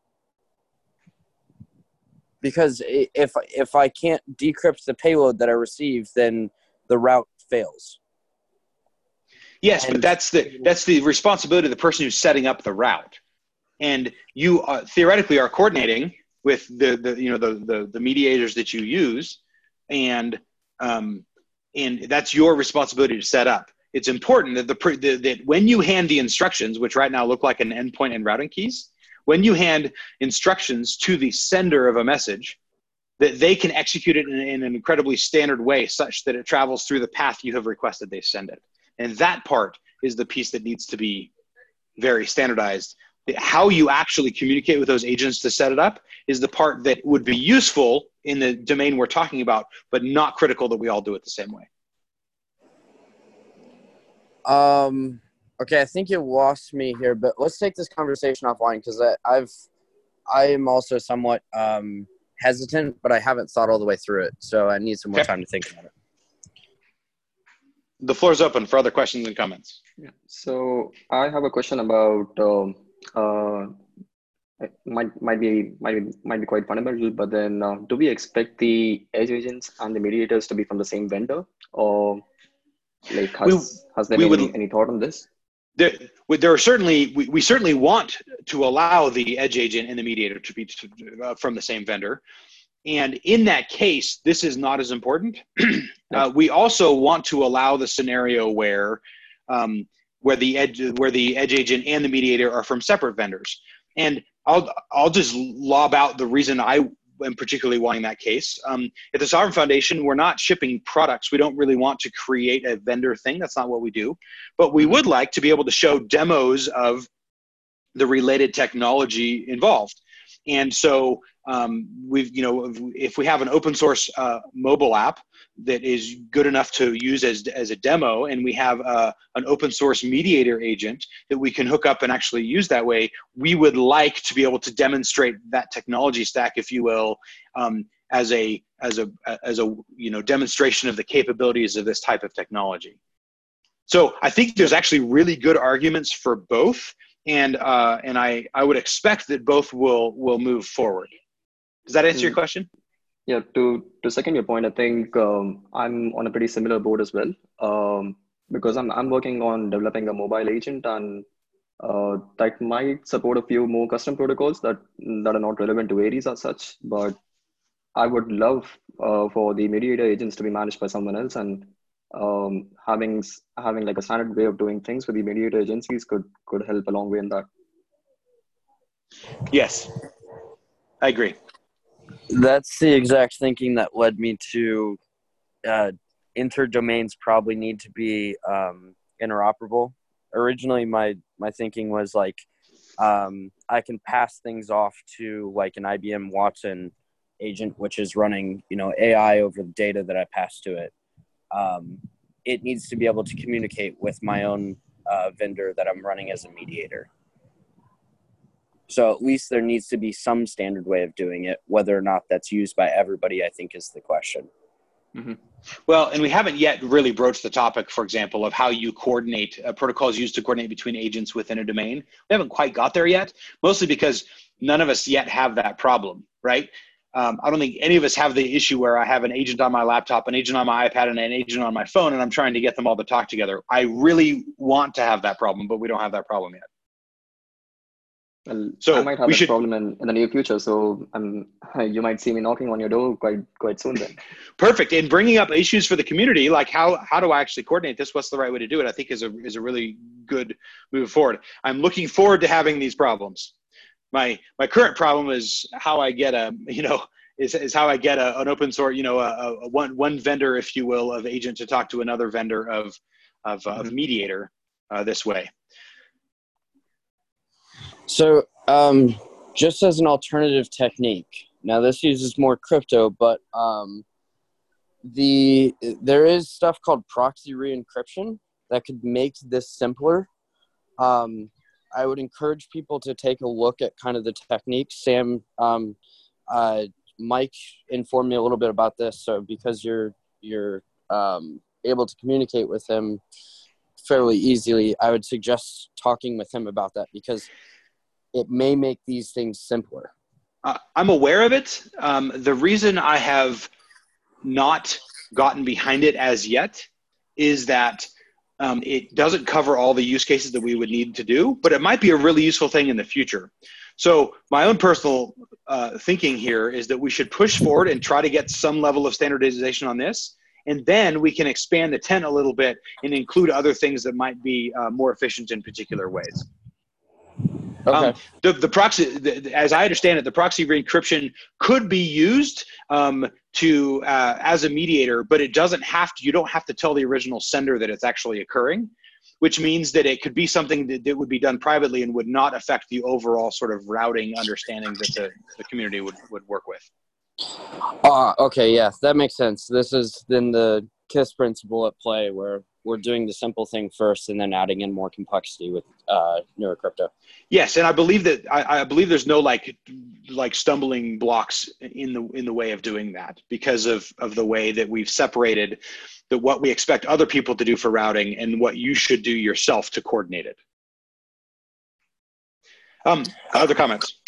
Because if I can't decrypt the payload that I receive, then the route fails. Yes, but that's the responsibility of the person who's setting up the route, and you theoretically are coordinating with the mediators that you use, and that's your responsibility to set up. It's important that that when you hand the instructions, which right now look like an endpoint and routing keys, when you hand instructions to the sender of a message, that they can execute it in an incredibly standard way such that it travels through the path you have requested they send it. And that part is the piece that needs to be very standardized. How you actually communicate with those agents to set it up is the part that would be useful in the domain we're talking about, but not critical that we all do it the same way. Okay, I think you lost me here, but let's take this conversation offline, because I am also somewhat hesitant, but I haven't thought all the way through it, so I need some more time to think about it. The floor is open for other questions and comments. Yeah. So I have a question about it might be quite fundamental, but then do we expect the edge agents and the mediators to be from the same vendor, or like has there been any thought on this? There are certainly we certainly want to allow the edge agent and the mediator to be from the same vendor, and in that case, this is not as important. We also want to allow the scenario where the edge agent and the mediator are from separate vendors, and I'll just lob out the reason I am particularly wanting that case. At the Sovrin Foundation, we're not shipping products. We don't really want to create a vendor thing. That's not what we do. But we would like to be able to show demos of the related technology involved. And so if we have an open source mobile app that is good enough to use as a demo, and we have an open source mediator agent that we can hook up and actually use that way, we would like to be able to demonstrate that technology stack, if you will, as a demonstration of the capabilities of this type of technology. So I think there's actually really good arguments for both, and I would expect that both will move forward. Does that answer your question? Yeah, to second your point, I think I'm on a pretty similar board as well, because I'm working on developing a mobile agent, and that might support a few more custom protocols that are not relevant to Aries as such. But I would love for the mediator agents to be managed by someone else, and having like a standard way of doing things with the mediator agencies could help a long way in that. Yes, I agree. That's the exact thinking that led me to interdomains probably need to be interoperable. Originally, my thinking was like I can pass things off to like an IBM Watson agent, which is running AI over the data that I pass to it. It needs to be able to communicate with my own vendor that I'm running as a mediator. So at least there needs to be some standard way of doing it. Whether or not that's used by everybody, I think, is the question. Mm-hmm. Well, and we haven't yet really broached the topic, for example, of how you coordinate protocols used to coordinate between agents within a domain. We haven't quite got there yet, mostly because none of us yet have that problem, right? I don't think any of us have the issue where I have an agent on my laptop, an agent on my iPad, and an agent on my phone, and I'm trying to get them all to talk together. I really want to have that problem, but we don't have that problem yet. Well, so I might have that problem in the near future, so you might see me knocking on your door quite soon then. Perfect. And bringing up issues for the community, like how do I actually coordinate this? What's the right way to do it? I think is a really good move forward. I'm looking forward to having these problems. My current problem is how I get an open source, one vendor, if you will, of agent to talk to another vendor of mediator this way. So just as an alternative technique, now this uses more crypto, but there is stuff called proxy re-encryption that could make this simpler. I would encourage people to take a look at kind of the techniques. Sam, Mike informed me a little bit about this, so because you're able to communicate with him fairly easily, I would suggest talking with him about that, because it may make these things simpler. I'm aware of it. The reason I have not gotten behind it as yet is that it doesn't cover all the use cases that we would need to do, but it might be a really useful thing in the future. So my own personal thinking here is that we should push forward and try to get some level of standardization on this. And then we can expand the tent a little bit and include other things that might be more efficient in particular ways. Okay. The proxy, as I understand it, the proxy re-encryption could be used to as a mediator, but it doesn't have to. You don't have to tell the original sender that it's actually occurring, which means that it could be something that would be done privately and would not affect the overall sort of routing understanding that the community would work with. Okay, yes, that makes sense. This is then the KISS principle at play, where we're doing the simple thing first and then adding in more complexity with NeuroCrypto. Yes, and I believe that I believe there's no like stumbling blocks in the way of doing that because of the way that we've separated what we expect other people to do for routing and what you should do yourself to coordinate it. Other comments?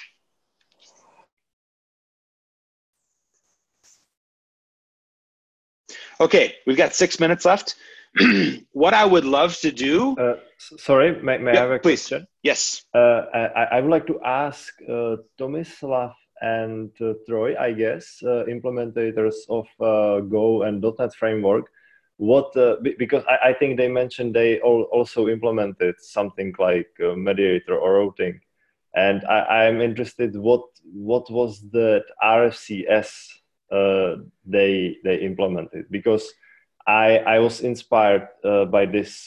Okay, we've got 6 minutes left. What I would love to do. Sorry, may I have a please. question? Yes. I would like to ask Tomislav and Troy, I guess, implementators of Go and .NET framework, because I think they mentioned they also implemented something like mediator or routing, and I'm interested what was the RFCS they implemented, because I was inspired by this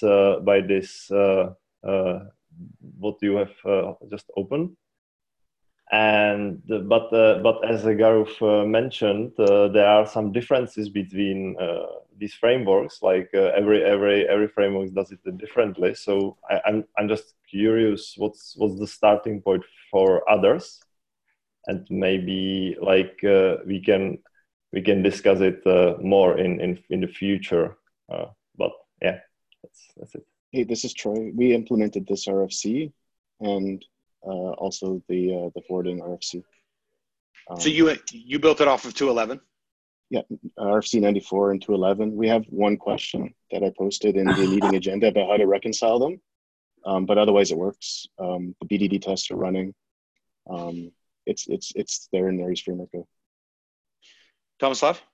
what you have just opened, and but as Gaurav mentioned, there are some differences between these frameworks. Like every framework does it differently. So I'm just curious, what's the starting point for others, and maybe like we can discuss it more in the future. But yeah, that's it. Hey, this is Troy. We implemented this RFC and also the forwarding RFC. So you built it off of 211? Yeah, RFC 94 and 211. We have one question that I posted in the meeting agenda about how to reconcile them, but otherwise it works. The BDD tests are running. It's there in Aries Framework. Tomislav?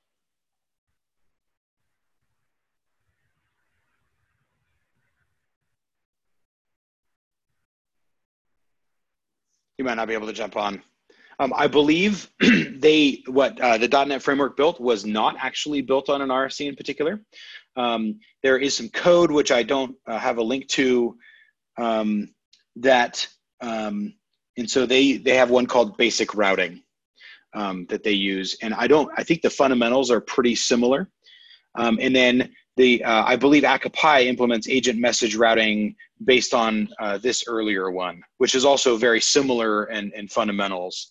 You might not be able to jump on. I believe the .NET framework built was not actually built on an RFC in particular. There is some code which I don't have a link to and so they have one called basic routing that they use, and I think the fundamentals are pretty similar. And then I believe Akapai implements agent message routing based on this earlier one, which is also very similar in fundamentals.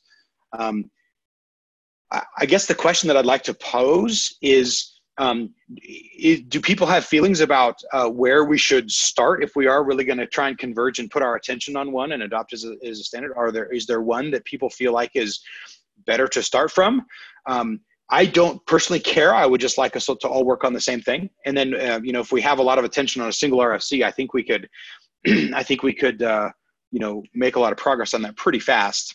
I guess the question that I'd like to pose is do people have feelings about where we should start if we are really going to try and converge and put our attention on one and adopt as a standard? Is there one that people feel like is better to start from? I don't personally care. I would just like us to all work on the same thing. And then, if we have a lot of attention on a single RFC, I think we could, make a lot of progress on that pretty fast.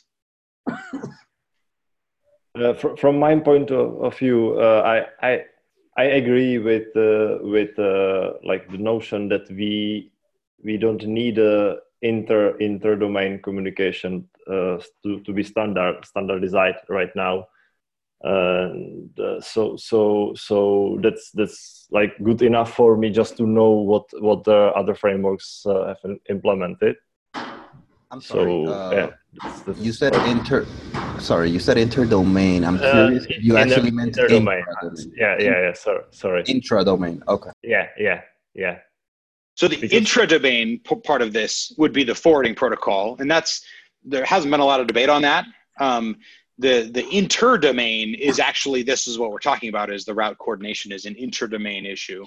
From my point of view, I agree with like the notion that we don't need a inter-domain communication to be standardized right now. And so that's like good enough for me just to know what the other frameworks have implemented. I'm sorry. That's you said inter-domain. I'm curious. You actually meant inter-domain. Yeah. Sorry. Intra-domain. Okay. Yeah. So the intra-domain part of this would be the forwarding protocol, and there hasn't been a lot of debate on that. The inter-domain is actually, this is what we're talking about, is the route coordination is an inter-domain issue.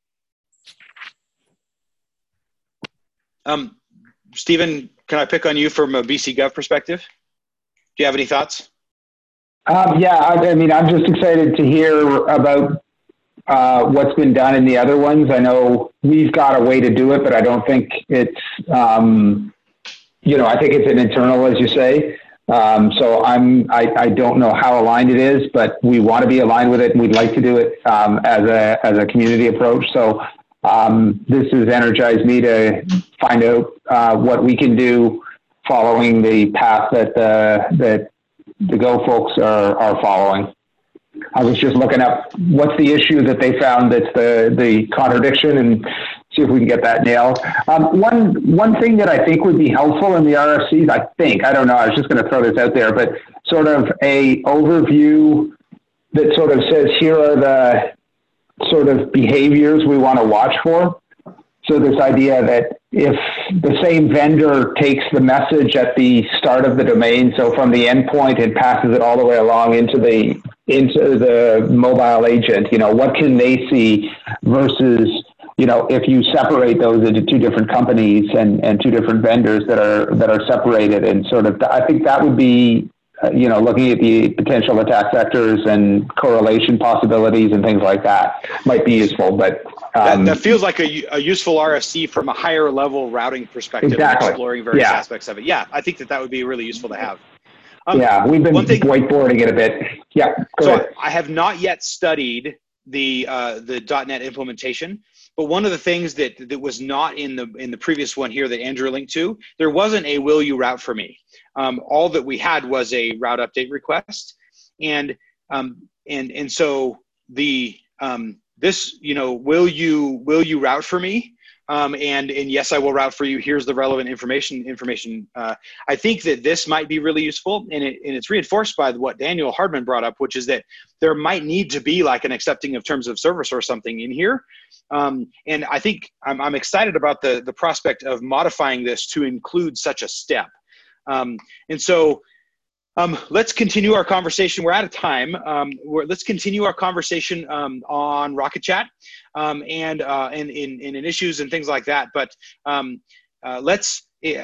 Stephen, can I pick on you from a BC Gov perspective? Do you have any thoughts? Yeah, I mean, I'm just excited to hear about what's been done in the other ones. I know we've got a way to do it, but I don't think it's I think it's an internal, as you say. So I don't know how aligned it is, but we want to be aligned with it, and we'd like to do it as a community approach. So this has energized me to find out what we can do following the path that the Go folks are following. I was just looking up what's the issue that they found that's the contradiction, and see if we can get that nailed. One thing that I think would be helpful in the RFCs, I don't know, I was just going to throw this out there, but sort of a overview that sort of says, here are the sort of behaviors we want to watch for. So this idea that if the same vendor takes the message at the start of the domain, so from the endpoint, and passes it all the way along into the mobile agent, what can they see versus, if you separate those into two different companies and two different vendors that are separated, and sort of, I think that would be, looking at the potential attack vectors and correlation possibilities and things like that might be useful. But that feels like a useful RFC from a higher level routing perspective, exactly. And exploring various aspects of it. Yeah, I think that would be really useful to have. We've been whiteboarding it a bit. Yeah. So I have not yet studied the .NET implementation, but one of the things that was not in the previous one here that Andrew linked to, there wasn't a will you route for me. All that we had was a route update request, and so the this will you route for me, and yes, I will route for you. Here's the relevant information. I think that this might be really useful, and it's reinforced by what Daniel Hardman brought up, which is that there might need to be like an accepting of terms of service or something in here. And I think I'm excited about the prospect of modifying this to include such a step. And so let's continue our conversation. We're out of time. Let's continue our conversation on Rocket Chat and in issues and things like that. But let's,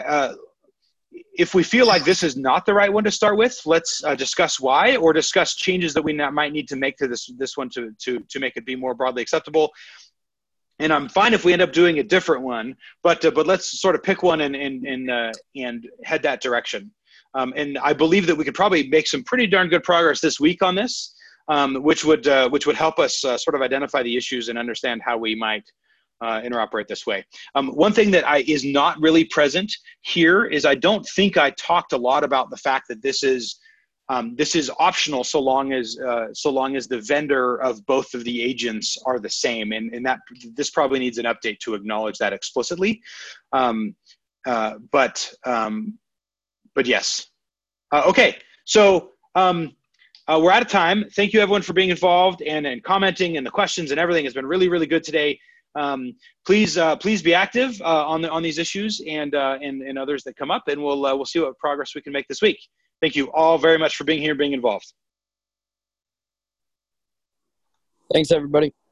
if we feel like this is not the right one to start with, let's discuss why, or discuss changes that we might need to make to this one to make it be more broadly acceptable. And I'm fine if we end up doing a different one, but let's sort of pick one and head that direction. And I believe that we could probably make some pretty darn good progress this week on this, which would help us sort of identify the issues and understand how we might interoperate this way. One thing that is not really present here is I don't think I talked a lot about the fact that this is optional so long as the vendor of both of the agents are the same, and that this probably needs an update to acknowledge that explicitly. But yes. Okay, so we're out of time. Thank you everyone for being involved and commenting, and the questions and everything has been really, really good today. Please be active on these issues and others that come up, and we'll see what progress we can make this week. Thank you all very much for being here, being involved. Thanks, everybody.